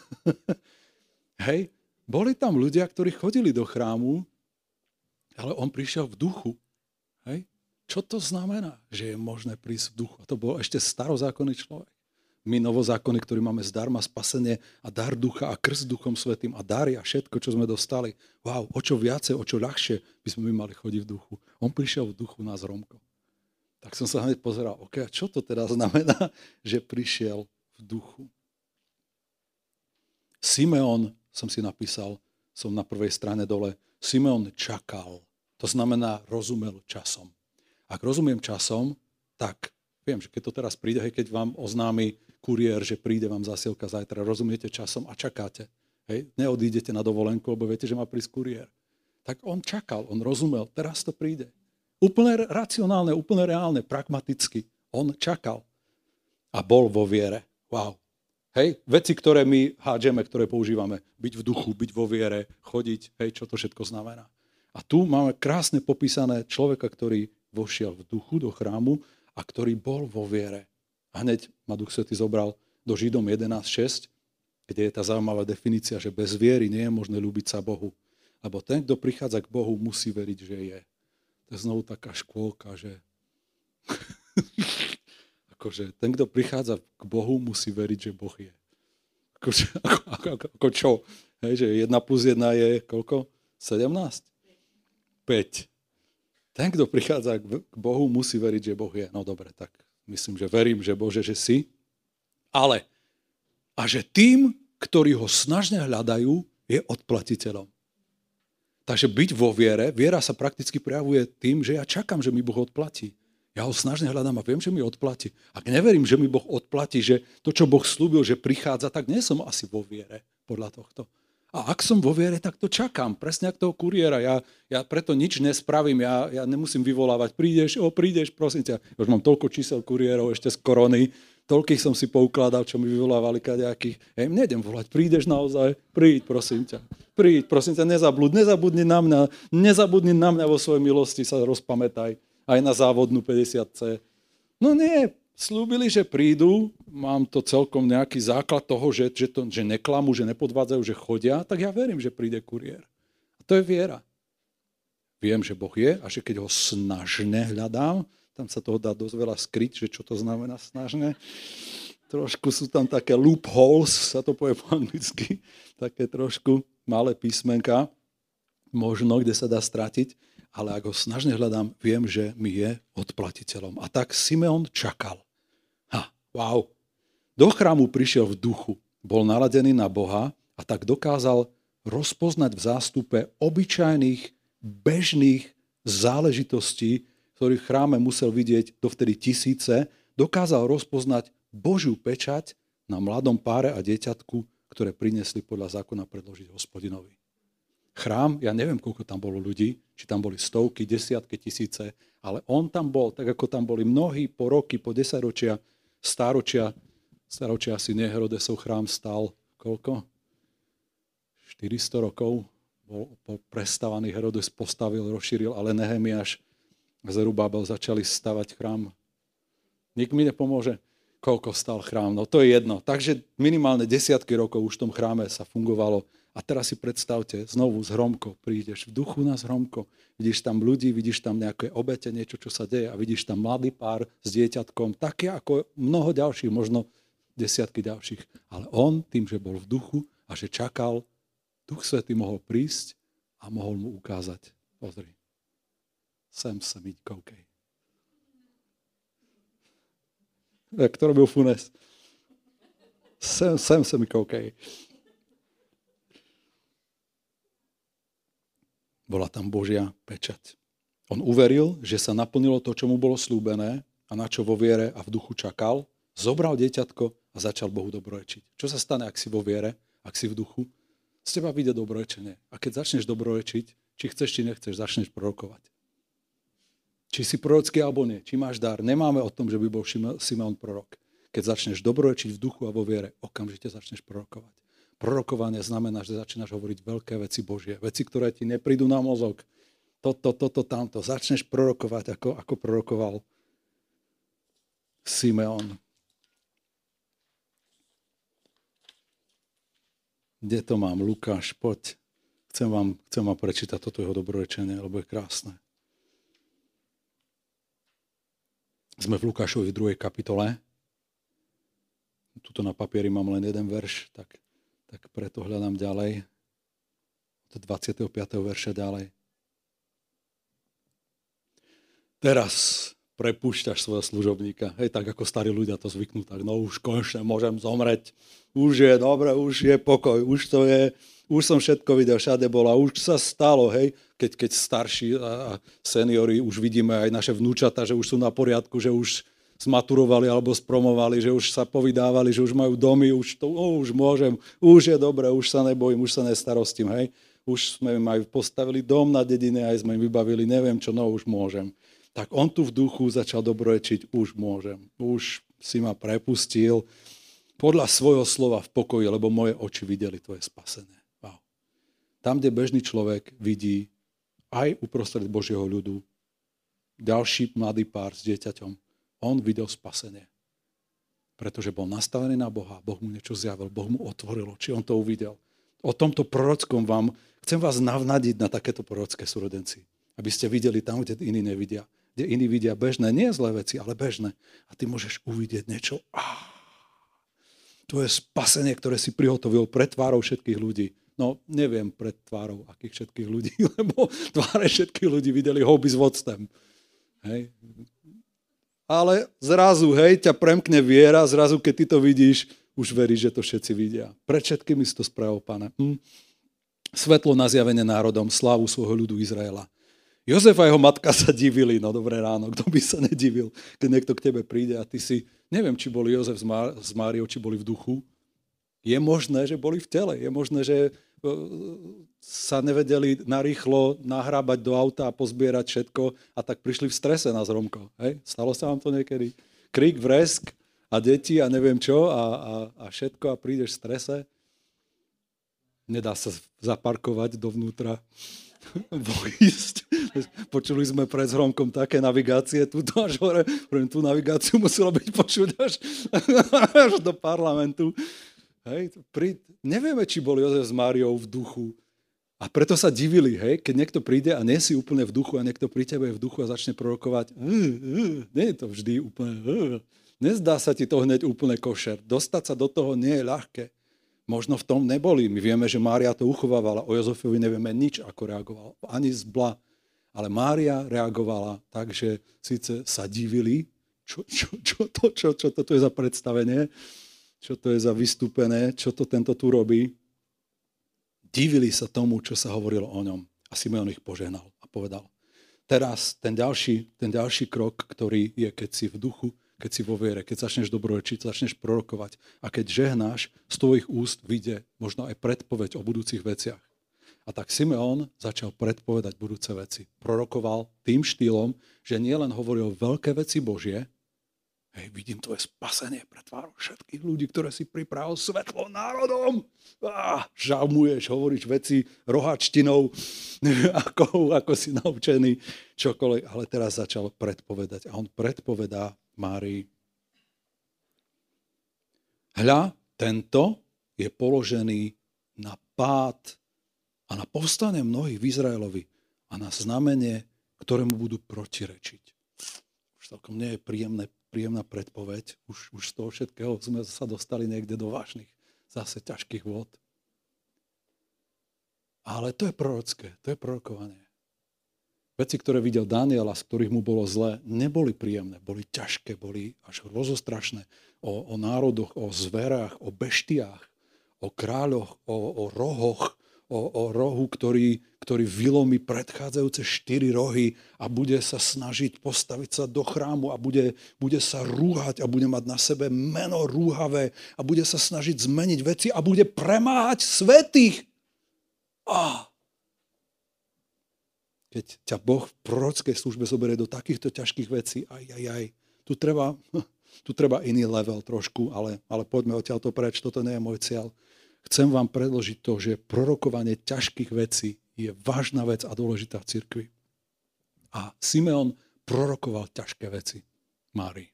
Hej, boli tam ľudia, ktorí chodili do chrámu, ale on prišiel v duchu. Hej? Čo to znamená, že je možné prísť v duchu? A to bol ešte starozákonný človek. My novozákonní, ktorí máme zdarma spasenie a dar ducha a krst duchom svätým a dary a všetko, čo sme dostali. Wow, o čo viacej, o čo ľahšie by sme my mali chodiť v duchu. On prišiel v duchu na zromko. Tak som sa hneď pozeral, ok, a čo to teda znamená, že prišiel v duchu? Simeon, som si napísal, som na prvej strane dole, Simeon čakal. To znamená, rozumel časom. Ak rozumiem časom, tak viem, že keď to teraz príde, hej, keď vám oznámi kuriér, že príde vám zásielka zajtra, rozumiete časom a čakáte. Hej, neodídete na dovolenku, lebo viete, že má prísť kuriér. Tak on čakal, on rozumel, teraz to príde. Úplne racionálne, úplne reálne, pragmaticky. On čakal a bol vo viere. Wow. Hej, veci, ktoré my hádžeme, ktoré používame. Byť v duchu, byť vo viere, chodiť, hej, čo to všetko znamená. A tu máme krásne popísané človeka, ktorý vošiel v duchu do chrámu a ktorý bol vo viere. A hneď ma Duch Svätý zobral do Židom jedenásť šesť, kde je tá zaujímavá definícia, že bez viery nie je možné ľúbiť sa Bohu. Lebo ten, kto prichádza k Bohu, musí veriť, že je. To je znovu taká škôlka, že... akože ten, kto prichádza k Bohu, musí veriť, že Boh je. Akože, ako, ako, ako, ako čo? Hej, že jedna plus jedna je koľko? sedemnásť? päť. Ten, kto prichádza k Bohu, musí veriť, že Boh je. No dobre, tak myslím, že verím, že Bože, že si. Ale a že tým, ktorí ho snažne hľadajú, je odplatiteľom. Takže byť vo viere, viera sa prakticky prejavuje tým, že ja čakám, že mi Boh odplatí. Ja ho snažne hľadám a viem, že mi odplatí. Ak neverím, že mi Boh odplatí, že to, čo Boh slúbil, že prichádza, tak nie som asi vo viere podľa tohto. A ak som vo viere, tak to čakám. Presne ako toho kuriéra. Ja, ja preto nič nespravím. Ja, ja nemusím vyvolávať. Prídeš, o, prídeš, prosím ťa. Už mám toľko čísel kuriérov ešte z korony. Toľkých som si poukladal, čo mi vyvolávali kadejakých. Hej, nejdem volať. Prídeš naozaj? Príď, prosím ťa. Príď, prosím ťa, nezabudni. Nezabudni na mňa. Nezabudni na mňa vo svojej milosti. Sa rozpamätaj. Aj na závodnú päťdesiat cé. No nie, slúbili, že prídu, mám to celkom nejaký základ toho, že, že, to, že neklamú, že nepodvádzajú, že chodia, tak ja verím, že príde kuriér. A to je viera. Viem, že Boh je a že keď ho snažne hľadám, tam sa toho dá dosť veľa skryť, že čo to znamená snažne. Trošku sú tam také loopholes, sa to povie po anglicky, také trošku malé písmenka, možno, kde sa dá stratiť. Ale ak ho snažne hľadám, viem, že mi je odplatiteľom. A tak Simeon čakal. Ha, wow. Do chrámu prišiel v duchu, bol naladený na Boha a tak dokázal rozpoznať v zástupe obyčajných, bežných záležitostí, ktorých v chráme musel vidieť dovtedy tisíce, dokázal rozpoznať Božiu pečať na mladom páre a dieťatku, ktoré priniesli podľa zákona predložiť Hospodinovi. Chrám, ja neviem, koľko tam bolo ľudí, či tam boli stovky, desiatky, tisíce, ale on tam bol, tak ako tam boli mnohí po roky, po desaťročia, stáročia, stáročia asi nie, Herodesov chrám stál koľko? štyristo rokov bol, bol prestávaný, Herodes postavil, rozšíril, ale Nehemiáš a Zerubábel začali stavať chrám. Nik mi nepomôže, koľko stál chrám, no to je jedno. Takže minimálne desiatky rokov už v tom chráme sa fungovalo. A teraz si predstavte, znovu z hromko prídeš, v duchu na zhromko, vidíš tam ľudí, vidíš tam nejaké obete, niečo, čo sa deje a vidíš tam mladý pár s dieťatkom, také ako mnoho ďalších, možno desiatky ďalších. Ale on tým, že bol v duchu a že čakal, Duch Svätý mohol prísť a mohol mu ukázať. Pozri, sem sa mi koukej. Jak to robil Funes. Sem, sem sa mi koukej. Bola tam Božia pečať. On uveril, že sa naplnilo to, čo mu bolo slúbené a na čo vo viere a v duchu čakal, zobral dieťatko a začal Bohu dobrorečiť. Čo sa stane, ak si vo viere, ak si v duchu? Z teba vyjde dobrorečenie. A keď začneš dobrorečiť, či chceš, či nechceš, začneš prorokovať. Či si prorocký alebo nie, či máš dar. Nemáme o tom, že by bol Simeon prorok. Keď začneš dobrorečiť v duchu a vo viere, okamžite začneš prorokovať. Prorokovanie znamená, že začínaš hovoriť veľké veci Božie. Veci, ktoré ti neprídu na mozog. Toto, toto, tamto. Začneš prorokovať, ako, ako prorokoval Simeon. Kde to mám? Lukáš, poď. Chcem vám, chcem vám prečítať toto jeho dobrorečenie, lebo je krásne. Sme v Lukášovi v druhej kapitole. Tuto na papieri mám len jeden verš, tak, tak preto hľadám ďalej. Od dvadsiateho piateho verša ďalej. Teraz prepúšťaš svojho služobníka. Hej, tak ako starí ľudia to zvyknú, tak no už konečne môžem zomreť. Už je dobre, už je pokoj, už to je, už som všetko videl, všade bol a už sa stalo, hej, keď, keď starší a seniori už vidíme aj naše vnúčata, že už sú na poriadku, že už zmaturovali alebo spromovali, že už sa povydávali, že už majú domy, už to, oh, už môžem, už je dobre, už sa nebojím, už sa nestarostím, hej. Už sme im aj postavili dom na dedine, aj sme im vybavili, neviem čo, no už môžem. Tak on tu v duchu začal dobrorečiť, už môžem, už si ma prepustil podľa svojho slova v pokoji, lebo moje oči videli tvoje spasenie. Wow. Tam, kde bežný človek vidí aj uprostred Božieho ľudu ďalší mladý pár s dieťaťom, on videl spasenie. Pretože bol nastavený na Boha, Boh mu niečo zjavil, Boh mu otvoril oči, on to uvidel. O tomto prorockom vám, chcem vás navnadiť na takéto prorocké súrodenci, aby ste videli tam, kde iní nevidia. Kde iní vidia bežné, nie zlé veci, ale bežné. A ty môžeš uvidieť niečo. Ah, to je spasenie, ktoré si prihotovil pred tvárou všetkých ľudí. No, neviem pred tvárou akých všetkých ľudí, lebo tváre všetkých ľudí videli houby s voctem. Hej. Ale zrazu, hej, ťa premkne viera, zrazu, keď ty to vidíš, už veríš, že to všetci vidia. Pred všetkými si to spravil, Pane. Hm. Svetlo na zjavenie národom, slávu svojho ľudu Izraela. Jozef a jeho matka sa divili, no dobré ráno, kto by sa nedivil, keď niekto k tebe príde a ty si, neviem, či boli Jozef s, Má, s Máriou, či boli v duchu. Je možné, že boli v tele, je možné, že sa nevedeli narýchlo nahrábať do auta a pozbierať všetko a tak prišli v strese na Zromko. Hej? Stalo sa vám to niekedy? Krík, vresk a deti a neviem čo a, a, a všetko a prídeš v strese. Nedá sa zaparkovať dovnútra. Ísť. Počuli sme pred Hromkom také navigácie, túto až hore, tú navigáciu muselo byť počuť až, až do parlamentu. Hej, pri, nevieme, či bol Jozef s Máriou v duchu. A preto sa divili, hej, keď niekto príde a nie si úplne v duchu a niekto pri tebe je v duchu a začne prorokovať. Uh, uh, nie je to vždy úplne. Uh, nezdá sa ti to hneď úplne košer. Dostať sa do toho nie je ľahké. Možno v tom neboli. My vieme, že Mária to uchovávala. O Jozefovi nevieme nič, ako reagoval. Ani zbla. Ale Mária reagovala tak, že síce sa divili, čo, čo, čo, to, čo, čo toto je za predstavenie, čo to je za vystúpené, čo to tento tu robí. Divili sa tomu, čo sa hovorilo o ňom. A Simeon ich požehnal a povedal. Teraz ten ďalší, ten ďalší krok, ktorý je, keď si v duchu, keď si vo viere, keď začneš dobrorečiť, začneš prorokovať a keď žehnáš, z tvojich úst vyjde možno aj predpoveď o budúcich veciach. A tak Simeon začal predpovedať budúce veci. Prorokoval tým štýlom, že nielen hovoril veľké veci Božie, hej, vidím tvoje spasenie pre tvárou všetkých ľudí, ktoré si pripravil svetlo národom. Á, žalmuješ, hovoríš veci rohačtinou, ako, ako si naučený, čokoľvek. Ale teraz začal predpovedať. A on predpovedá Márii. Hľa, tento je položený na pád a na povstanie mnohých v Izraelovi a na znamenie, ktorému budú protirečiť. Už celkom nie je príjemné, príjemná predpoveď. Už, už z toho všetkého sme sa dostali niekde do vážnych, zase ťažkých vôd. Ale to je prorocké, to je prorokovanie. Veci, ktoré videl Daniel a z ktorých mu bolo zlé, neboli príjemné, boli ťažké, boli až hrozostrašné. O, o národoch, o zverách, o beštiách, o kráľoch, o, o rohoch, o, o rohu, ktorý, ktorý vylomí predchádzajúce štyri rohy a bude sa snažiť postaviť sa do chrámu a bude, bude sa rúhať a bude mať na sebe meno rúhavé a bude sa snažiť zmeniť veci a bude premáhať svätých. Ah. Keď ťa Boh v prorockej službe zoberie do takýchto ťažkých vecí, aj, aj, aj, tu treba, tu treba iný level trošku, ale, ale poďme odtiaľto preč, toto nie je môj cieľ. Chcem vám predložiť to, že prorokovanie ťažkých vecí je vážna vec a dôležitá v cirkvi. A Simeon prorokoval ťažké veci Márii.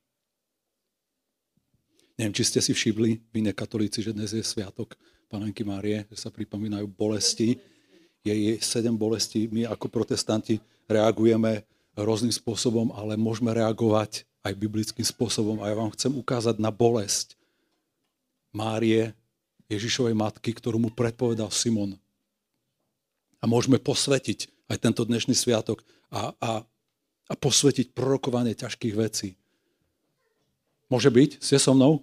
Neviem, či ste si všimli, vy nekatolíci, že dnes je sviatok Panenky Márie, že sa pripomínajú bolesti. Je jej sedem bolestí. My ako protestanti reagujeme rôznym spôsobom, ale môžeme reagovať aj biblickým spôsobom. A ja vám chcem ukázať na bolesť Márie, Ježišovej matky, ktorú mu predpovedal Simon. A môžeme posvetiť aj tento dnešný sviatok a, a, a posvetiť prorokovanie ťažkých vecí. Môže byť? Ste so mnou?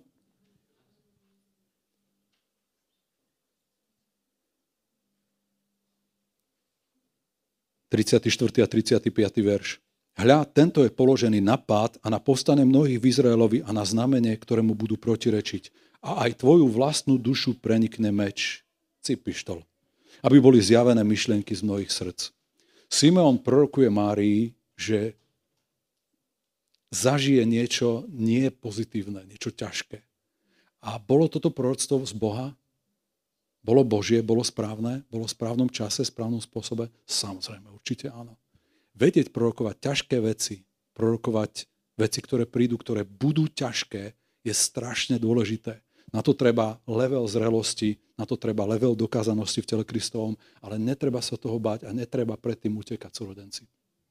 tridsiaty štvrtý a tridsiaty piaty verš. Hľa, tento je položený na pád a na povstane mnohých v Izraelovi a na znamenie, ktorému budú protirečiť. A aj tvoju vlastnú dušu prenikne meč, cipištol, aby boli zjavené myšlienky z mnohých srdc. Simeon prorokuje Márii, že zažije niečo nie pozitívne, niečo ťažké. A bolo toto proroctvo z Boha? Bolo Božie, bolo správne, bolo v správnom čase, v správnom spôsobe? Samozrejme, určite áno. Vedieť prorokovať ťažké veci, prorokovať veci, ktoré prídu, ktoré budú ťažké, je strašne dôležité. Na to treba level zrelosti, na to treba level dokázanosti v tele Kristovom, ale netreba sa toho báť a netreba predtým utekať súrodenci.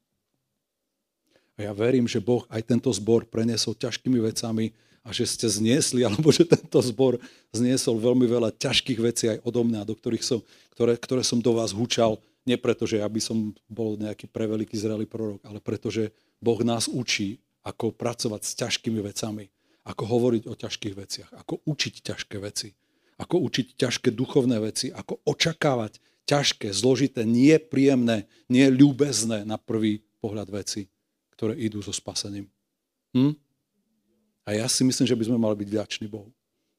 A ja verím, že Boh aj tento zbor preniesol ťažkými vecami a že ste zniesli, alebo že tento zbor zniesol veľmi veľa ťažkých vecí aj odo mňa, do ktorých som, ktoré, ktoré som do vás húčal, nie preto, že ja by som bol nejaký preveliký zrelý prorok, ale preto, že Boh nás učí, ako pracovať s ťažkými vecami, ako hovoriť o ťažkých veciach, ako učiť ťažké veci, ako učiť ťažké duchovné veci, ako očakávať ťažké, zložité, nepríjemné, neľúbezné na prvý pohľad veci, ktoré idú so spasením. Hm? A ja si myslím, že by sme mali byť vďační Bohu.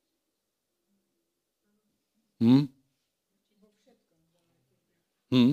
Hm? Hm?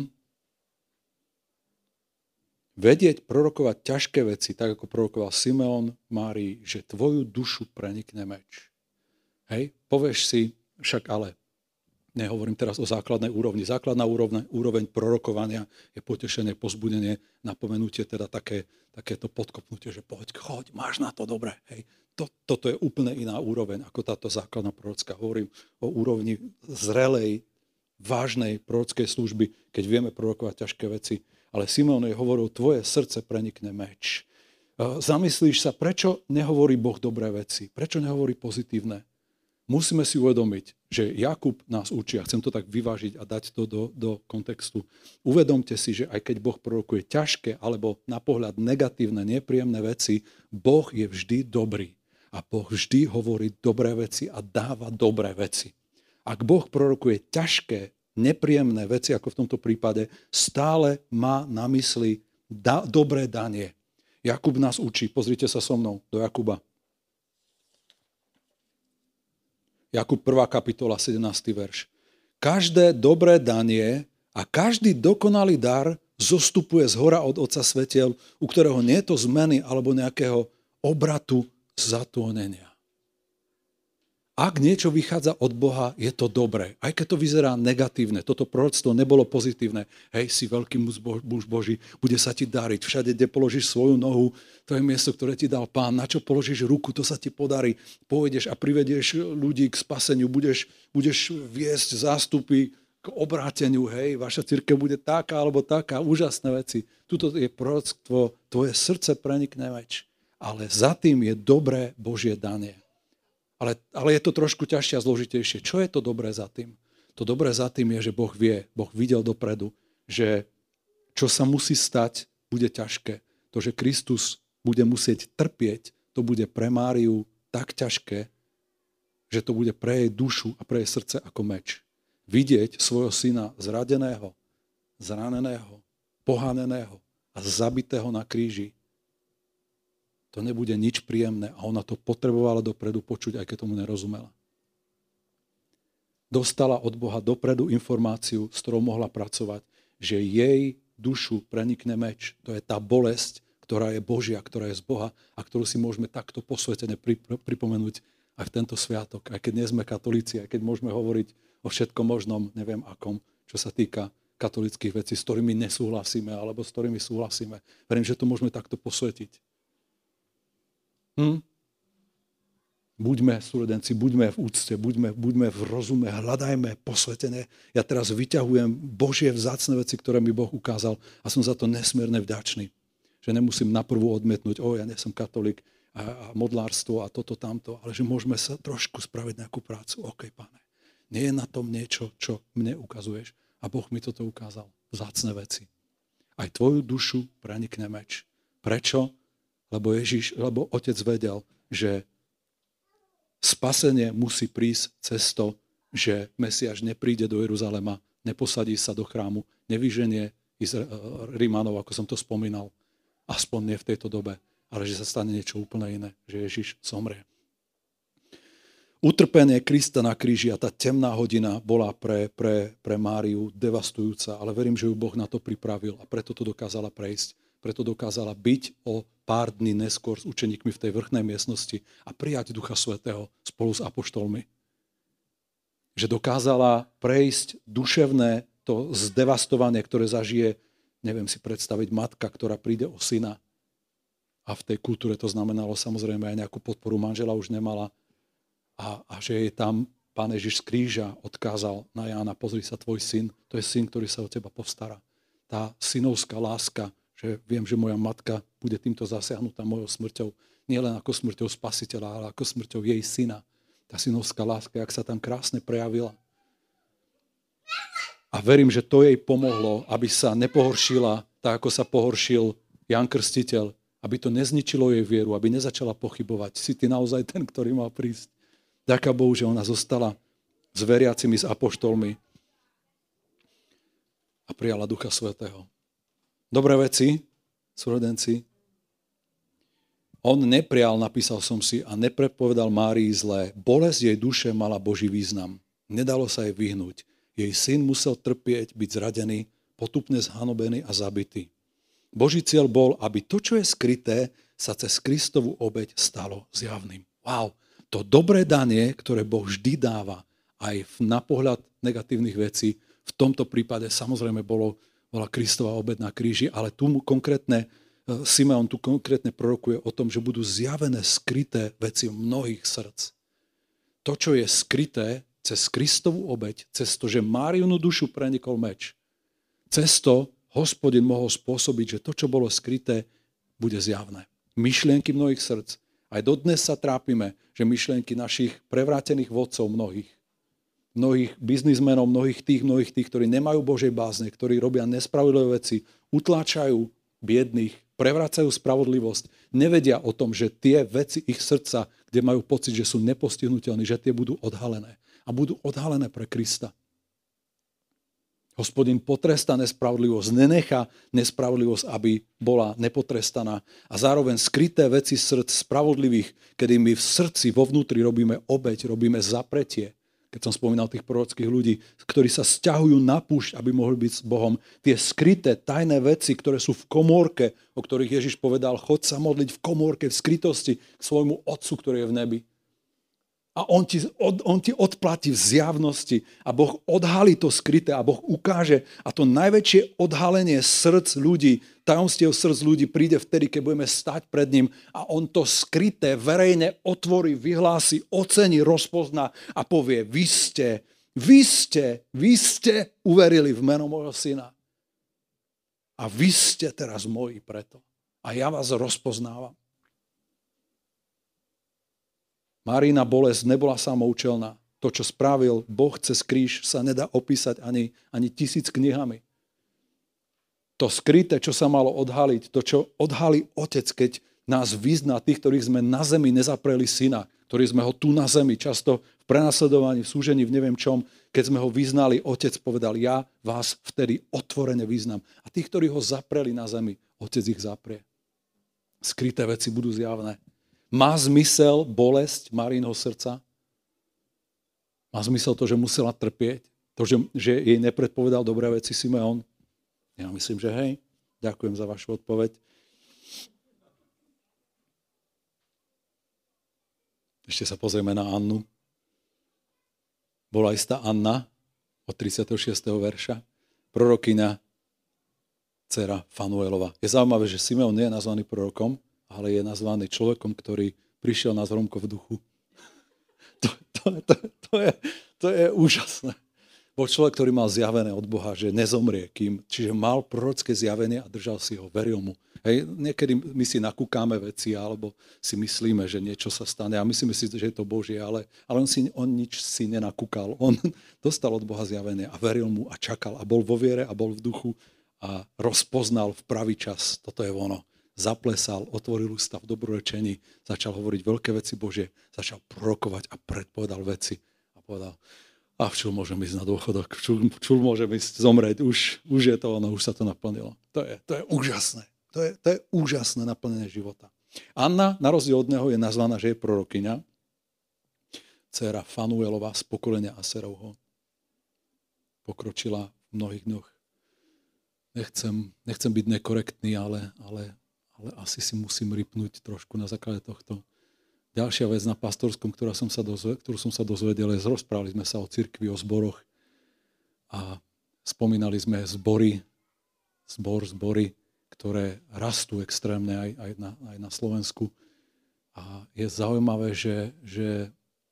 Vedieť prorokovať ťažké veci, tak ako prorokoval Simeon Márii, že tvoju dušu prenikne meč. Hej? Povieš si, však ale, nehovorím teraz o základnej úrovni. Základná úroveň, úroveň prorokovania je potešenie, pozbudenie, napomenutie, teda také, takéto podkopnutie, že poď, choď, máš na to dobre. Hej? To, toto je úplne iná úroveň, ako táto základná prorocká. Hovorím o úrovni zrelej, vážnej prorockej služby, keď vieme prorokovať ťažké veci. Ale Simeon jej hovoril, tvoje srdce prenikne meč. Zamyslíš sa, prečo nehovorí Boh dobré veci? Prečo nehovorí pozitívne? Musíme si uvedomiť, že Jakub nás učí, a chcem to tak vyvážiť a dať to do, do kontextu. Uvedomte si, že aj keď Boh prorokuje ťažké alebo na pohľad negatívne, nepríjemné veci, Boh je vždy dobrý. A Boh vždy hovorí dobré veci a dáva dobré veci. Ak Boh prorokuje ťažké, nepríjemné veci, ako v tomto prípade, stále má na mysli da, dobré danie. Jakub nás učí, pozrite sa so mnou do Jakuba. Jakub prvá kapitola, sedemnásty verš. Každé dobré danie a každý dokonalý dar zostupuje z hora od Otca svetiel, u ktorého nie je to zmeny alebo nejakého obratu zatónenia. Ak niečo vychádza od Boha, je to dobré. Aj keď to vyzerá negatívne, toto proroctvo nebolo pozitívne. Hej, si veľký muž Boží, bude sa ti dariť. Všade, kde položíš svoju nohu, to je miesto, ktoré ti dal Pán. Na čo položíš ruku, to sa ti podarí. Pôjdeš a privedieš ľudí k spaseniu. Budeš, budeš viesť zástupy k obráteniu. Hej, vaša cirkev bude taká alebo taká. Úžasné veci. Tuto je proroctvo, tvoje srdce prenikne meč. Ale za tým je dobré Božie danie. Ale, ale je to trošku ťažšie a zložitejšie. Čo je to dobré za tým? To dobré za tým je, že Boh vie, Boh videl dopredu, že čo sa musí stať, bude ťažké. To, že Kristus bude musieť trpieť, to bude pre Máriu tak ťažké, že to bude pre jej dušu a pre jej srdce ako meč. vidieť svojho syna zradeného, zraneného, pohaneného a zabitého na kríži, to nebude nič príjemné a ona to potrebovala dopredu počuť, aj keď tomu nerozumela. Dostala od Boha dopredu informáciu, s ktorou mohla pracovať, že jej dušu prenikne meč. To je tá bolesť, ktorá je Božia, ktorá je z Boha a ktorú si môžeme takto posvetene pripomenúť aj v tento sviatok. Aj keď nie sme katolíci, aj keď môžeme hovoriť o všetkom možnom, neviem akom, čo sa týka katolických vecí, s ktorými nesúhlasíme alebo s ktorými súhlasíme. Verím, že to môžeme takto posvetiť. Hm? Buďme súrodenci, buďme v úcte, buďme, buďme v rozume, hľadajme posvetenie. Ja teraz vyťahujem Božie vzácne veci, ktoré mi Boh ukázal a som za to nesmierne vďačný. Že nemusím naprvu odmietnúť, o, ja nie som katolík a, a modlárstvo a toto, tamto, ale že môžeme sa trošku spraviť nejakú prácu. OK, Pane, nie je na tom niečo, čo mne ukazuješ a Boh mi toto ukázal. Vzácne veci. Aj tvoju dušu prenikne meč. Prečo? Lebo Ježiš, lebo Otec vedel, že spasenie musí prísť cez to, že Mesiáš nepríde do Jeruzalema, neposadí sa do chrámu, nevyženie Rímanov, ako som to spomínal, aspoň nie v tejto dobe, ale že sa stane niečo úplne iné, že Ježiš zomrie. Utrpenie Krista na kríži a tá temná hodina bola pre, pre, pre Máriu devastujúca, ale verím, že ju Boh na to pripravil a preto to dokázala prejsť. Preto dokázala byť o pár dní neskôr s učeníkmi v tej vrchnej miestnosti a prijať Ducha Svätého spolu s apoštolmi. Že dokázala prejsť duševné to zdevastovanie, ktoré zažije, neviem si predstaviť, matka, ktorá príde o syna. A v tej kultúre to znamenalo samozrejme aj nejakú podporu, manžela už nemala. A, a že jej tam Pán Ježiš z kríža odkázal na Jána, pozri sa, tvoj syn, to je syn, ktorý sa o teba postará. Tá synovská láska, že viem, že moja matka bude týmto zasiahnutá mojou smrťou, nielen ako smrťou Spasiteľa, ale ako smrťou jej syna. Tá synovská láska, jak sa tam krásne prejavila. A verím, že to jej pomohlo, aby sa nepohoršila tak, ako sa pohoršil Ján Krstiteľ, aby to nezničilo jej vieru, aby nezačala pochybovať. Si ty naozaj ten, ktorý mal prísť. Ďaká Bohu, že ona zostala s veriacimi, s apoštolmi a prijala Ducha Svätého. Dobré veci, súrodenci. On neprial, napísal som si, a neprepovedal Márii zlé. Bolesť jej duše mala Boží význam. Nedalo sa jej vyhnúť. Jej syn musel trpieť, byť zradený, potupne zhanobený a zabitý. Boží cieľ bol, aby to, čo je skryté, sa cez Kristovu obeť stalo zjavným. Wow, to dobré danie, ktoré Boh vždy dáva, aj na pohľad negatívnych vecí, v tomto prípade samozrejme bolo bola Kristova obeť na kríži, ale tu mu konkrétne, Simeon tu konkrétne prorokuje o tom, že budú zjavené skryté veci v mnohých srdc. To, čo je skryté cez Kristovú obeť, cez to, že Máriinu dušu prenikol meč, cez to Hospodin mohol spôsobiť, že to, čo bolo skryté, bude zjavné. Myšlienky mnohých srdc. Aj dodnes sa trápime, že myšlienky našich prevrátených vodcov mnohých, mnohých biznismenov, mnohých tých, mnohých tých, ktorí nemajú Božej bázne, ktorí robia nespravodlivé veci, utláčajú biedných, prevracajú spravodlivosť, nevedia o tom, že tie veci ich srdca, kde majú pocit, že sú nepostihnuteľní, že tie budú odhalené. A budú odhalené pre Krista. Hospodin potrestá nespravodlivosť, nenechá nespravodlivosť, aby bola nepotrestaná. A zároveň skryté veci srdc spravodlivých, kedy my v srdci, vo vnútri robíme obeť, robíme zapretie. Keď som spomínal tých prorockých ľudí, ktorí sa sťahujú na púšť, aby mohli byť s Bohom. Tie skryté, tajné veci, ktoré sú v komórke, o ktorých Ježiš povedal, chod sa modliť v komórke, v skrytosti k svojmu Otcu, ktorý je v nebi. A on ti, od, on ti odplatí v zjavnosti a Boh odhalí to skryté a Boh ukáže. A to najväčšie odhalenie srdc ľudí, tajomstiev srdc ľudí príde vtedy, keď budeme stať pred ním a on to skryté verejne otvorí, vyhlási, ocení, rozpozná a povie, vy ste, vy ste, vy ste uverili v meno môjho syna. A vy ste teraz moji preto. A ja vás rozpoznávam. Máriina bolesť nebola samoučelná. To, čo spravil Boh cez kríž, sa nedá opísať ani, ani tisíc knihami. To skryté, čo sa malo odhaliť, to, čo odhalí Otec, keď nás vyzná tých, ktorých sme na zemi nezapreli syna, ktorý sme ho tu na zemi, často v prenasledovaní, v súžení, v neviem čom, keď sme ho vyznali, Otec povedal, ja vás vtedy otvorene vyznám. A tí, ktorí ho zapreli na zemi, Otec ich zaprie. Skryté veci budú zjavné. Má zmysel bolesť Marínho srdca? Má zmysel to, že musela trpieť? To, že, že jej nepredpovedal dobré veci Simeon? Ja myslím, že hej. Ďakujem za vašu odpoveď. Ešte sa pozrieme na Annu. Bola istá Anna od tridsiateho šiesteho verša, prorokyňa, dcera Fanuelova. Je zaujímavé, že Simeon nie je nazvaný prorokom, ale je nazvaný človekom, ktorý prišiel na zhromko v duchu. To, to, to, to, je, to je úžasné. Bol človek, ktorý mal zjavené od Boha, že nezomrie kým, čiže mal prorocké zjavenie a držal si ho, veril mu. Hej, niekedy my si nakúkáme veci alebo si myslíme, že niečo sa stane a myslíme si, že je to Božie, ale, ale on, si, on nič si nenakúkal. On dostal od Boha zjavenie a veril mu a čakal a bol vo viere a bol v duchu a rozpoznal v pravý čas. Toto je ono. Zaplesal, otvoril ústa v dobrorečení, začal hovoriť veľké veci Božie, začal prorokovať a predpovedal veci a povedal, a včul môžem ísť na dôchodok, včul, včul môžem ísť zomrieť, už, už je to ono, už sa to naplnilo. To je, to je úžasné. To je, to je úžasné naplnenie života. Anna, na rozdiel od neho, je nazvaná, že je prorokyňa, dcéra Fanuelova z pokolenia Aserovho. Pokročila v mnohých dňoch. Nechcem, nechcem byť nekorektný, ale, ale, ale asi si musím ripnúť trošku na základe tohto. Ďalšia vec na pastorskom, ktorá som sa dozvedel, ktorú som sa dozvedel, je, rozprávali sme sa o cirkvi, o zboroch a spomínali sme zbory, zbor, zbory, ktoré rastú extrémne aj, aj, na, aj na Slovensku. A je zaujímavé, že, že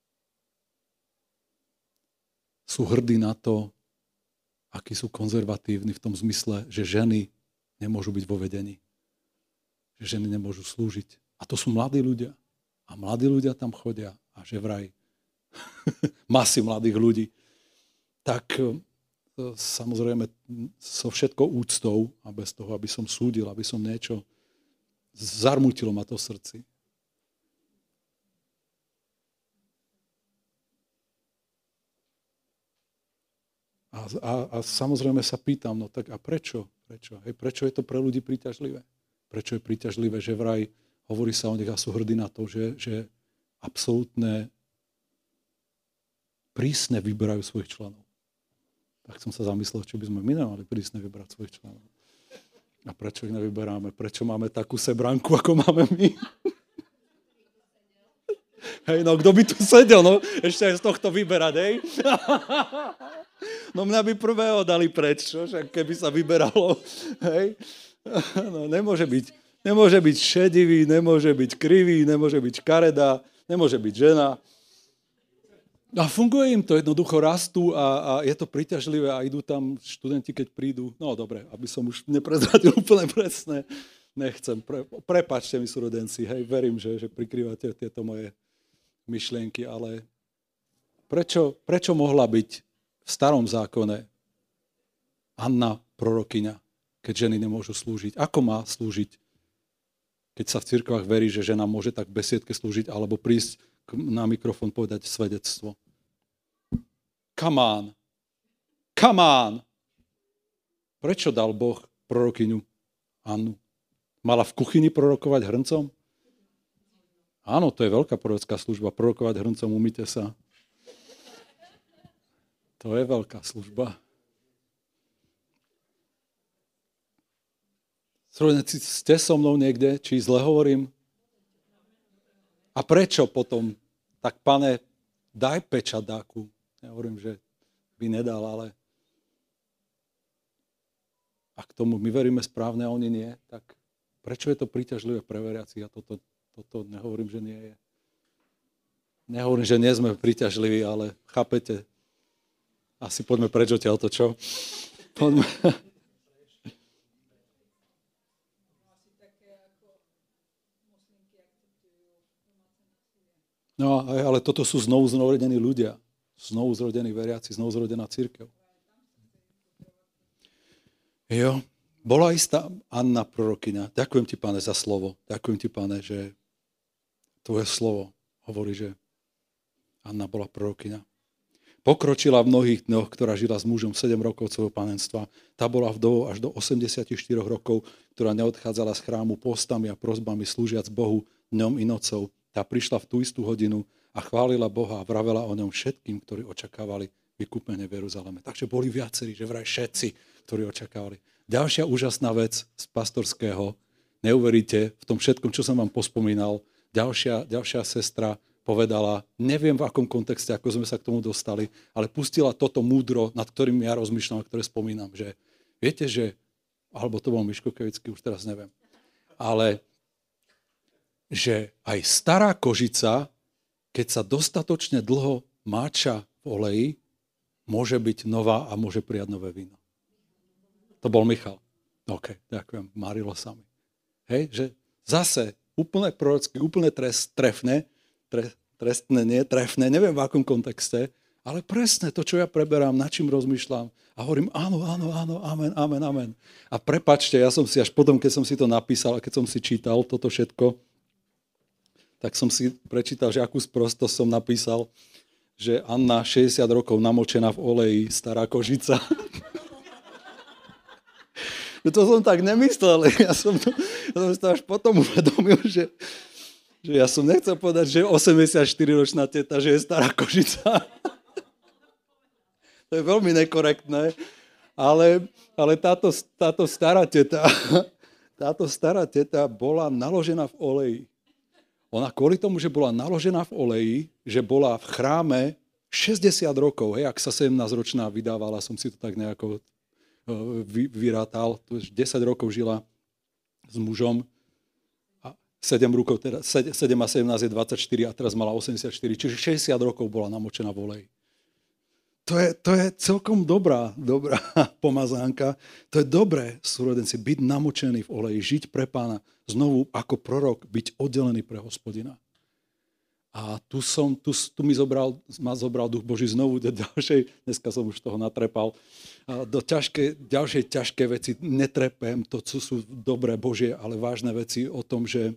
sú hrdí na to, akí sú konzervatívni v tom zmysle, že ženy nemôžu byť vo vedení. Že ženy nemôžu slúžiť. A to sú mladí ľudia. A mladí ľudia tam chodia a že vraj masy mladých ľudí. Tak samozrejme so všetkou úctou a bez toho, aby som súdil, aby som niečo zarmútilo ma to v srdci. A, a, a samozrejme sa pýtam, no tak a prečo? Prečo, Hej, prečo je to pre ľudí príťažlivé? Prečo je príťažlivé, že vraj hovorí sa o nich a sú hrdí na to, že, že absolútne prísne vyberajú svojich členov. Tak som sa zamyslel, či by sme my nemali prísne vybrať svojich členov. A prečo ich nevyberáme? Prečo máme takú sebranku, ako máme my? Hej, no kto by tu sedel? No, ešte aj z tohto vyberať, hej? No mňa by prvého dali preč, čo? Však keby sa vyberalo, hej? No, nemôže byť. Nemôže byť šedivý, nemôže byť krivý, nemôže byť škaredá, nemôže byť žena. A funguje im to, jednoducho rastú a, a je to príťažlivé a idú tam študenti, keď prídu. No dobre, aby som už neprezradil úplne presne. Nechcem. Pre, prepáčte mi, súrodenci, hej, verím, že, že prikrývate tieto moje myšlienky, ale prečo, prečo mohla byť v starom zákone Anna prorokyňa, keď ženy nemôžu slúžiť? Ako má slúžiť? Keď sa v cirkvách verí, že žena môže tak v besiedke slúžiť alebo prísť na mikrofón povedať svedectvo. Come on. Come on. Prečo dal Boh prorokyňu Annu? Mala v kuchyni prorokovať hrncom? Áno, to je veľká prorocká služba. Prorokovať hrncom, umyte sa. To je veľká služba. Súrodenci, ste so mnou niekde, či zle hovorím? A prečo potom? Tak pane, daj pečat dáku. Ja hovorím, že by nedal, ale ak tomu my veríme správne a oni nie, tak prečo je to príťažlivé pre veriacich? A toto, toto nehovorím, že nie je. Nehovorím, že nie sme príťažliví, ale chápete? Asi poďme preč odtiaľto, čo? Poďme. No, ale toto sú znovu zrodení ľudia. Znovu zrodení veriaci, znovu zrodená cirkev. Jo, bola istá Anna prorokyňa. Ďakujem ti, Pane, za slovo. Ďakujem ti, Pane, že tvoje slovo hovorí, že Anna bola prorokyňa. Pokročila v mnohých dňoch, ktorá žila s mužom sedem rokov svojho panenstva. Tá bola vdovou až do osemdesiatštyri rokov, ktorá neodchádzala z chrámu postami a prosbami slúžiac Bohu dňom i nocou. Tá prišla v tú istú hodinu a chválila Boha a vravela o ňom všetkým, ktorí očakávali vykúpenie v Jeruzaleme. Takže boli viacerí, že vraj všetci, ktorí očakávali. Ďalšia úžasná vec z pastorského, neuveríte, v tom všetkom, čo som vám pospomínal, ďalšia, ďalšia sestra povedala, neviem v akom kontexte, ako sme sa k tomu dostali, ale pustila toto múdro, nad ktorým ja rozmýšľam a ktoré spomínam, že viete, že, alebo to bol Miško Kevický, už teraz neviem, ale že aj stará kožica, keď sa dostatočne dlho máča v oleji, môže byť nová a môže prijať nové víno. To bol Michal. OK, ďakujem, marilo sa mi. Hej, že zase úplne prorocky, úplne trest, trefné, tre, trestné, nie, trefné, neviem v akom kontexte, ale presne to, čo ja preberám, nad čím rozmýšľam a hovorím áno, áno, áno, amen, amen, amen. A prepáčte, ja som si až potom, keď som si to napísal a keď som si čítal toto všetko, tak som si prečítal, že akú sprostosť som napísal, že Anna šesťdesiat rokov namočená v oleji, stará kožica. To som tak nemyslel, ja som to, ja som to až potom uvedomil, že, že ja som nechcel povedať, že osemdesiatštyriročná teta, že je stará kožica. To je veľmi nekorektné, ale, ale táto, táto stará teta, táto stará teta bola naložená v oleji. Ona kvôli tomu, že bola naložená v oleji, že bola v chráme šesťdesiat rokov, hej, ak sa sedemnásťročná vydávala, som si to tak nejako vyrátal, desať rokov žila s mužom a sedem rokov, teda sedem a sedemnásť je dvadsaťštyri a teraz mala osemdesiatštyri, čiže šesťdesiat rokov bola namočená v oleji. To je, to je celkom dobrá, dobrá pomazánka. To je dobré, súrodenci, byť namočený v oleji, žiť pre Pána, znovu ako prorok, byť oddelený pre Hospodina. A tu, som, tu, tu mi zobral, ma zobral Duch Boží znovu do ďalšej, dneska som už toho natrepal, do ťažké, ďalšej ťažké veci. Netrepem, to sú dobré Božie, ale vážne veci o tom, že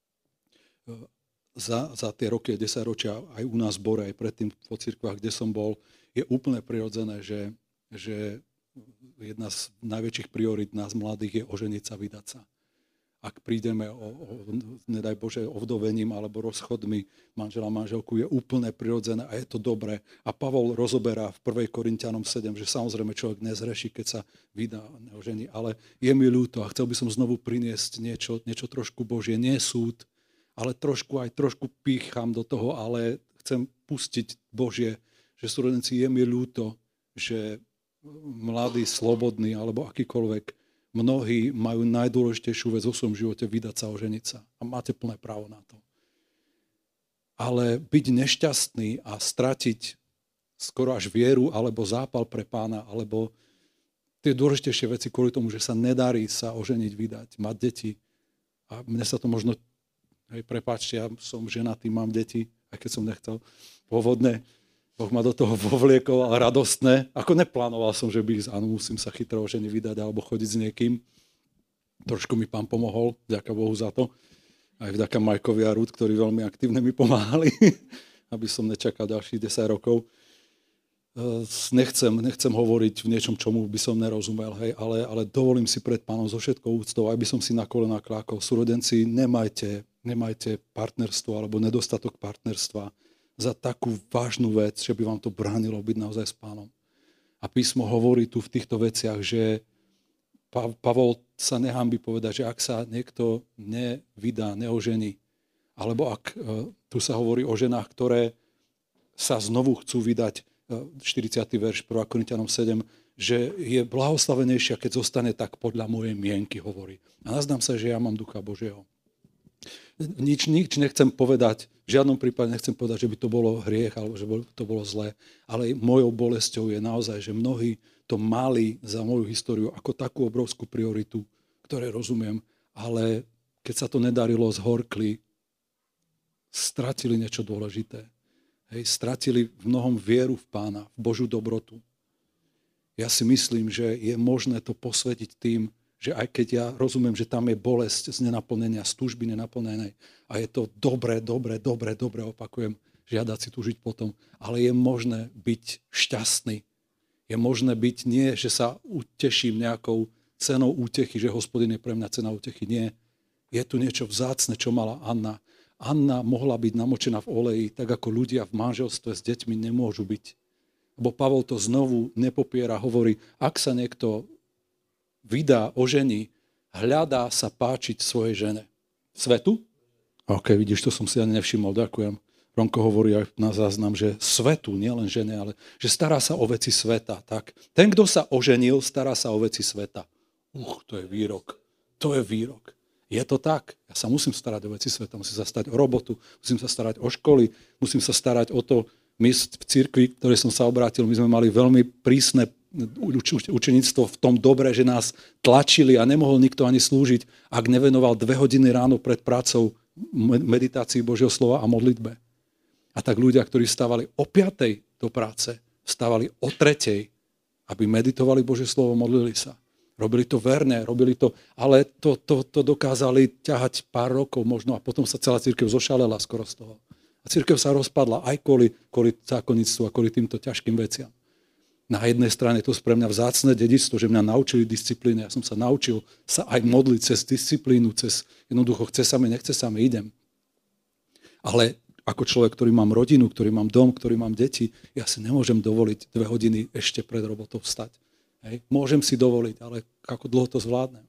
za, za tie roky a desaťročia aj u nás v Bore, aj predtým po cirkvách, kde som bol, je úplne prirodzené, že, že jedna z najväčších priorít nás mladých je oženiť sa, vydať sa. Ak prídeme, o, o, nedaj Bože, ovdovením alebo rozchodmi manžela manželku, je úplne prirodzené a je to dobré. A Pavol rozoberá v prvej Korinťanom sedem, že samozrejme človek nezhreší, keď sa vydá a neožení, ale je mi ľúto a chcel by som znovu priniesť niečo, niečo trošku Božie, nie súd, ale trošku aj trošku pýcham do toho, ale chcem pustiť Božie, že súrodenci, je mi ľúto, že mladí, slobodní alebo akýkoľvek, mnohí majú najdôležitejšiu vec vo svojom živote, vydať sa, oženiť sa. A máte plné právo na to. Ale byť nešťastný a stratiť skoro až vieru, alebo zápal pre Pána, alebo tie dôležitejšie veci kvôli tomu, že sa nedarí sa oženiť, vydať, mať deti. A mne sa to možno, hej, prepáčte, ja som ženatý, mám deti, aj keď som nechcel pôvodne. Boh ma do toho vovliekol, ale radostné. Ako neplánoval som, že by áno, musím sa chytro oženiť, vydať alebo chodiť s niekým. Trošku mi Pán pomohol, vďaka Bohu za to. Aj vďaka Majkovi a Ruth, ktorí veľmi aktívne mi pomáhali, aby som nečakal ďalších desať rokov. Nechcem, nechcem hovoriť v niečom, čomu by som nerozumel, hej, ale, ale dovolím si pred Pánom so všetkou úctou, aby som si na kolená klákol. Súrodenci, nemajte, nemajte partnerstvo alebo nedostatok partnerstva za takú vážnu vec, že by vám to bránilo byť naozaj s Pánom. A písmo hovorí tu v týchto veciach, že Pavol sa nehanbí povedať, že ak sa niekto nevydá, neožení, alebo ak tu sa hovorí o ženách, ktoré sa znovu chcú vydať, štyridsiaty verš prvá Korinťanom sedem, že je blahoslavenejšia, keď zostane tak podľa mojej mienky, hovorí. A nazdám sa, že ja mám Ducha Božieho. Nič, nič nechcem povedať, v žiadnom prípade nechcem povedať, že by to bolo hriech, alebo že by to bolo zlé, ale mojou bolesťou je naozaj, že mnohí to mali za moju históriu ako takú obrovskú prioritu, ktoré rozumiem, ale keď sa to nedarilo, zhorkli, stratili niečo dôležité. Hej, stratili v mnohom vieru v Pána, v Božiu dobrotu. Ja si myslím, že je možné to posvetiť tým, že aj keď ja rozumiem, že tam je bolesť z nenaplnenia, z túžby nenaplnenej a je to dobre, dobre, dobre, dobre, opakujem, žiadať si, túžiť potom, ale je možné byť šťastný. Je možné byť nie, že sa uteším nejakou cenou útechy, že Hospodin je pre mňa cena útechy. Nie. Je tu niečo vzácne, čo mala Anna. Anna mohla byť namočená v oleji, tak ako ľudia v manželstve s deťmi nemôžu byť. Lebo Pavol to znovu nepopiera, hovorí, ak sa niekto vydá, ožení, hľadá sa páčiť svojej žene. Svetu? OK, vidíš, to som si ani nevšimol, ďakujem. Ronko hovorí aj na záznam, že svetu, nielen žene, ale že stará sa o veci sveta. Tak. Ten, kto sa oženil, stará sa o veci sveta. Uch, to je výrok. To je výrok. Je to tak? Ja sa musím starať o veci sveta, musím sa starať o robotu, musím sa starať o školy, musím sa starať o to. My v cirkvi, ktorej som sa obrátil, my sme mali veľmi prísne učeníctvo v tom dobre, že nás tlačili a nemohol nikto ani slúžiť, ak nevenoval dve hodiny ráno pred prácou meditácii Božieho slova a modlitbe. A tak ľudia, ktorí vstávali o piatej do práce, vstávali o tretej, aby meditovali Božie slovo, modlili sa. Robili to verne, robili to, ale to, to, to dokázali ťahať pár rokov možno a potom sa celá cirkev zošalela skoro z toho. A cirkev sa rozpadla aj kvôli, kvôli zákonníctvu a kvôli týmto ťažkým veciam. Na jednej strane to je pre mňa vzácne dedičstvo, že mňa naučili disciplíne. Ja som sa naučil sa aj modliť cez disciplínu, cez jednoducho chce sa mi, nechce sa mi, idem. Ale ako človek, ktorý mám rodinu, ktorý mám dom, ktorý mám deti, ja si nemôžem dovoliť dve hodiny ešte pred robotou vstať. Hej. Môžem si dovoliť, ale ako dlho to zvládnem?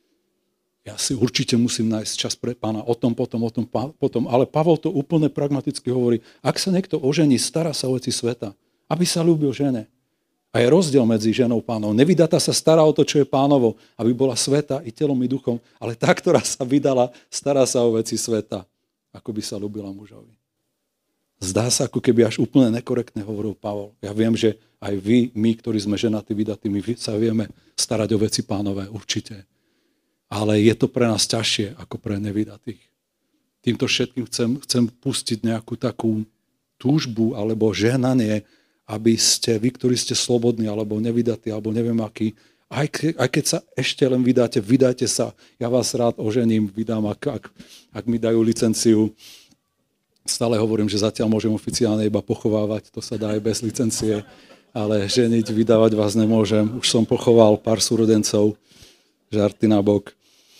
Ja si určite musím nájsť čas pre Pána. O tom, potom, o tom, potom. Ale Pavol to úplne pragmaticky hovorí. Ak sa niekto ožení, stará sa o veci sveta, aby sa ľúbil žene. A je rozdiel medzi ženou Pánov. Nevydatá sa stará o to, čo je Pánovo, aby bola sveta i telom, i duchom, ale tá, ktorá sa vydala, stará sa o veci sveta, ako by sa ľúbila mužovi. Zdá sa, ako keby až úplne nekorektne hovoril Pavol. Ja viem, že aj vy, my, ktorí sme ženatí, vydatí, my sa vieme starať o veci Pánové, určite. Ale je to pre nás ťažšie, ako pre nevydatých. Týmto všetkým chcem, chcem pustiť nejakú takú túžbu alebo žehnanie, aby ste, vy, ktorí ste slobodní, alebo nevydatí, alebo neviem aký, aj, ke, aj keď sa ešte len vydáte, vydajte sa. Ja vás rád ožením, vydám, ak, ak, ak mi dajú licenciu. Stále hovorím, že zatiaľ môžem oficiálne iba pochovávať, to sa dá aj bez licencie, ale ženiť, vydávať vás nemôžem. Už som pochoval pár súrodencov, žarty na bok.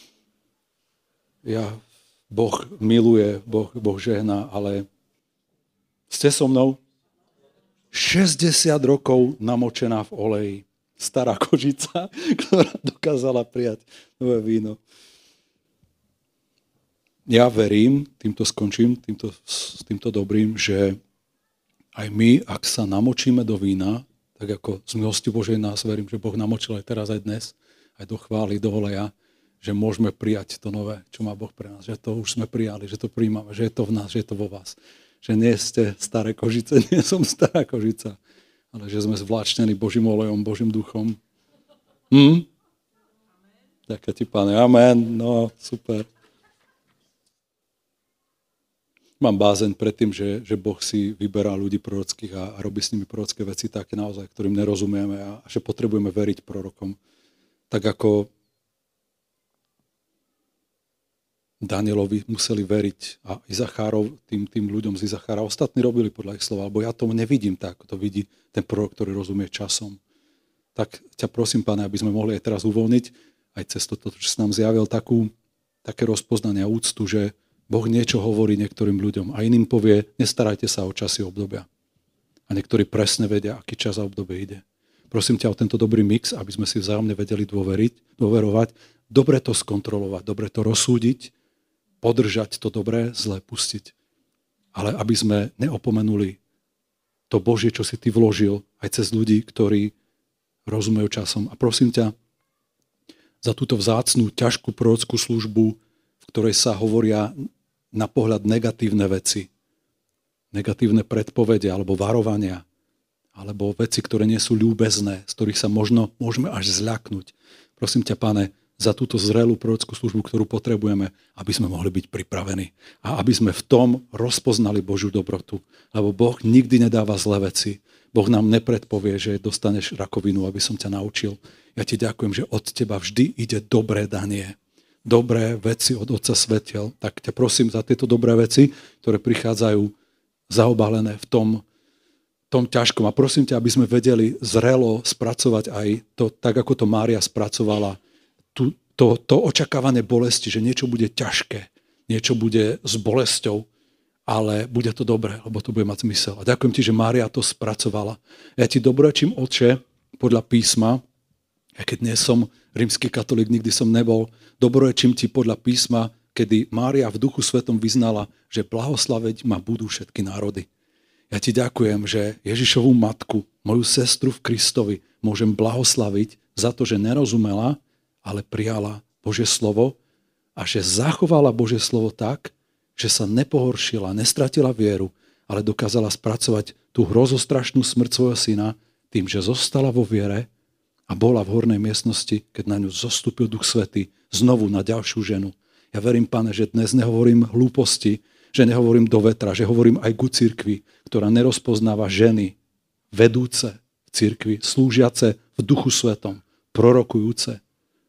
Ja, Boh miluje, Boh, boh žehná, ale ste so mnou? šesťdesiat rokov namočená v oleji. Stará kožica, ktorá dokázala prijať nové víno. Ja verím, týmto skončím, týmto, s týmto dobrým, že aj my, ak sa namočíme do vína, tak ako z milosti Božej nás verím, že Boh namočil aj teraz, aj dnes, aj do chvály, do oleja, že môžeme prijať to nové, čo má Boh pre nás. Že to už sme prijali, že to prijímame, že je to v nás, že je to vo vás. Že nie ste staré kožice, nie som stará kožica, ale že sme zvláčnení Božím olejom, Božím duchom. Hm? Ďakujem ti, Pane. Amen. No, super. Mám bázeň pred tým, že, že Boh si vyberá ľudí prorockých a, a robí s nimi prorocké veci také naozaj, ktorým nerozumieme a, a že potrebujeme veriť prorokom. Tak ako Danielovi museli veriť a Izachárov, tým, tým ľuďom z Izachára, ostatní robili podľa ich slova, alebo ja to nevidím tak, ako to vidí ten prorok, ktorý rozumie časom. Tak ťa prosím, Pane, aby sme mohli aj teraz uvoľniť, aj cez toto, že si nám zjavil takú, také rozpoznanie a úctu, že Boh niečo hovorí niektorým ľuďom a iným povie, nestarajte sa o časy obdobia. A niektorí presne vedia, aký čas a obdobie ide. Prosím ťa o tento dobrý mix, aby sme si vzájomne vedeli dôveriť, dôverovať, dobre to skontrolovať, dobre to rozsúdiť, podržať to dobré, zlé pustiť. Ale aby sme neopomenuli to Božie, čo si ty vložil aj cez ľudí, ktorí rozumejú časom. A prosím ťa za túto vzácnú, ťažkú prorockú službu, v ktorej sa hovoria na pohľad negatívne veci. Negatívne predpovede alebo varovania. Alebo veci, ktoré nie sú ľúbezné, z ktorých sa možno môžeme až zľaknúť. Prosím ťa, Pane, za túto zrelú prorockú službu, ktorú potrebujeme, aby sme mohli byť pripravení. A aby sme v tom rozpoznali Božiu dobrotu. Lebo Boh nikdy nedáva zlé veci. Boh nám nepredpovie, že dostaneš rakovinu, aby som ťa naučil. Ja ti ďakujem, že od teba vždy ide dobré danie. Dobré veci od Otca svetiel. Tak ťa prosím za tieto dobré veci, ktoré prichádzajú zaobalené v tom, tom ťažkom. A prosím ťa, aby sme vedeli zrelo spracovať aj to, tak ako to Mária spracovala, tu, to, to očakávanie bolesti, že niečo bude ťažké, niečo bude s bolesťou, ale bude to dobré, lebo to bude mať zmysel. A ďakujem ti, že Mária to spracovala. Ja ti dobrečím, Otče, podľa písma, ja keď nie som rímsky katolík, nikdy som nebol, dobrečím ti podľa písma, kedy Mária v Duchu Svetom vyznala, že blahoslaveť ma budú všetky národy. Ja ti ďakujem, že Ježišovú matku, moju sestru v Kristovi, môžem blahoslaviť za to, že nerozumela, ale prijala Božie slovo a že zachovala Božie slovo tak, že sa nepohoršila, nestratila vieru, ale dokázala spracovať tú hrozostrašnú smrť svojho syna tým, že zostala vo viere a bola v hornej miestnosti, keď na ňu zostúpil Duch Svätý znovu na ďalšiu ženu. Ja verím, Pane, že dnes nehovorím hlúposti, že nehovorím do vetra, že hovorím aj ku cirkvi, ktorá nerozpoznáva ženy vedúce v cirkvi, slúžiace v Duchu Svetom, prorokujúce,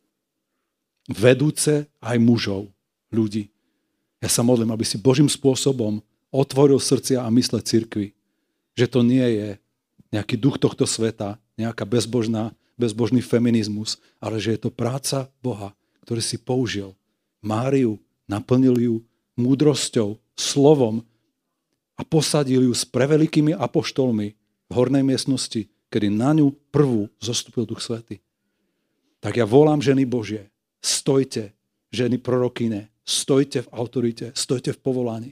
vedúce aj mužov, ľudí. Ja sa modlím, aby si Božím spôsobom otvoril srdcia a mysle cirkvi, že to nie je nejaký duch tohto sveta, nejaká bezbožná, bezbožný feminizmus, ale že je to práca Boha, ktorý si použil Máriu, naplnil ju múdrosťou, slovom a posadil ju s prevelikými apoštolmi v hornej miestnosti, kedy na ňu prvú zostúpil Duch Svätý. Tak ja volám ženy Božie, stojte, ženy prorokyne, stojte v autorite, stojte v povolaní.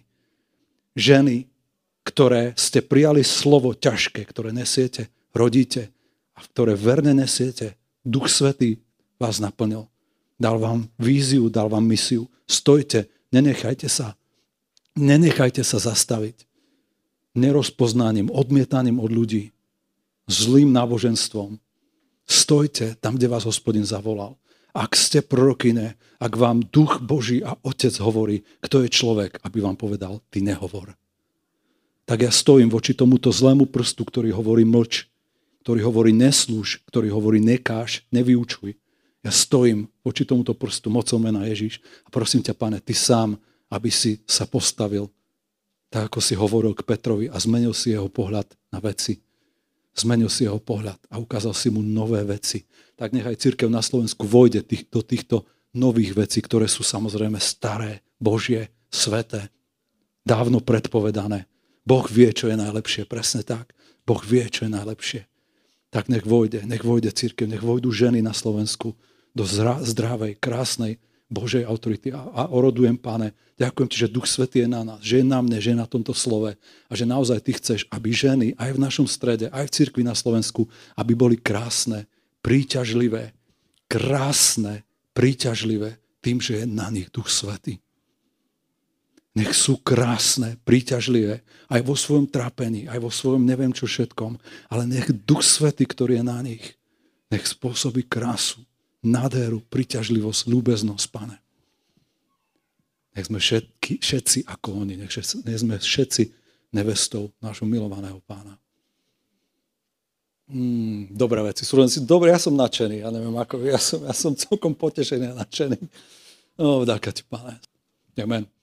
Ženy, ktoré ste prijali slovo ťažké, ktoré nesiete, rodíte a ktoré verne nesiete, Duch Svätý vás naplnil. Dal vám víziu, dal vám misiu. Stojte, nenechajte sa Nenechajte sa zastaviť nerozpoznaním, odmietaním od ľudí, zlým náboženstvom. Stojte tam, kde vás Hospodin zavolal. Ak ste prorokyne, ak vám Duch Boží a Otec hovorí, kto je človek, aby vám povedal, ty nehovor. Tak ja stojím voči tomuto zlému prstu, ktorý hovorí mlč, ktorý hovorí neslúž, ktorý hovorí nekáž, nevyučuj. Ja stojím voči tomuto prstu mocou mena Ježiš a prosím ťa, Pane, ty sám, aby si sa postavil, tak ako si hovoril k Petrovi a zmenil si jeho pohľad na veci. Zmenil si jeho pohľad a ukázal si mu nové veci. Tak nechaj cirkev na Slovensku vojde tých, do týchto nových vecí, ktoré sú samozrejme staré, Božie, sveté, dávno predpovedané. Boh vie, čo je najlepšie, presne tak. Boh vie, čo je najlepšie. Tak nech vojde, nech vojde cirkev, nech vojdu ženy na Slovensku do zra, zdravej, krásnej, Božej autority a, a orodujem, Pane, ďakujem ti, že Duch Svätý je na nás, že je na mne, že je na tomto slove a že naozaj ty chceš, aby ženy aj v našom strede, aj v cirkvi na Slovensku, aby boli krásne, príťažlivé, krásne, príťažlivé tým, že je na nich Duch Svätý. Nech sú krásne, príťažlivé aj vo svojom trápení, aj vo svojom neviem čo všetkom, ale nech Duch Svätý, ktorý je na nich, nech spôsobí krásu, nádheru, príťažlivosť, ľúbeznosť, Pane. Nech sme všetky, všetci ako oni, nech, všetci, nech sme všetci nevestou nášho milovaného Pána. Mm, dobré veci. Súrodenci, dobre, ja som nadšený, ja neviem ako, ja som, ja som celkom potešený a nadšený. No, vďaka ti, Pane. Amen.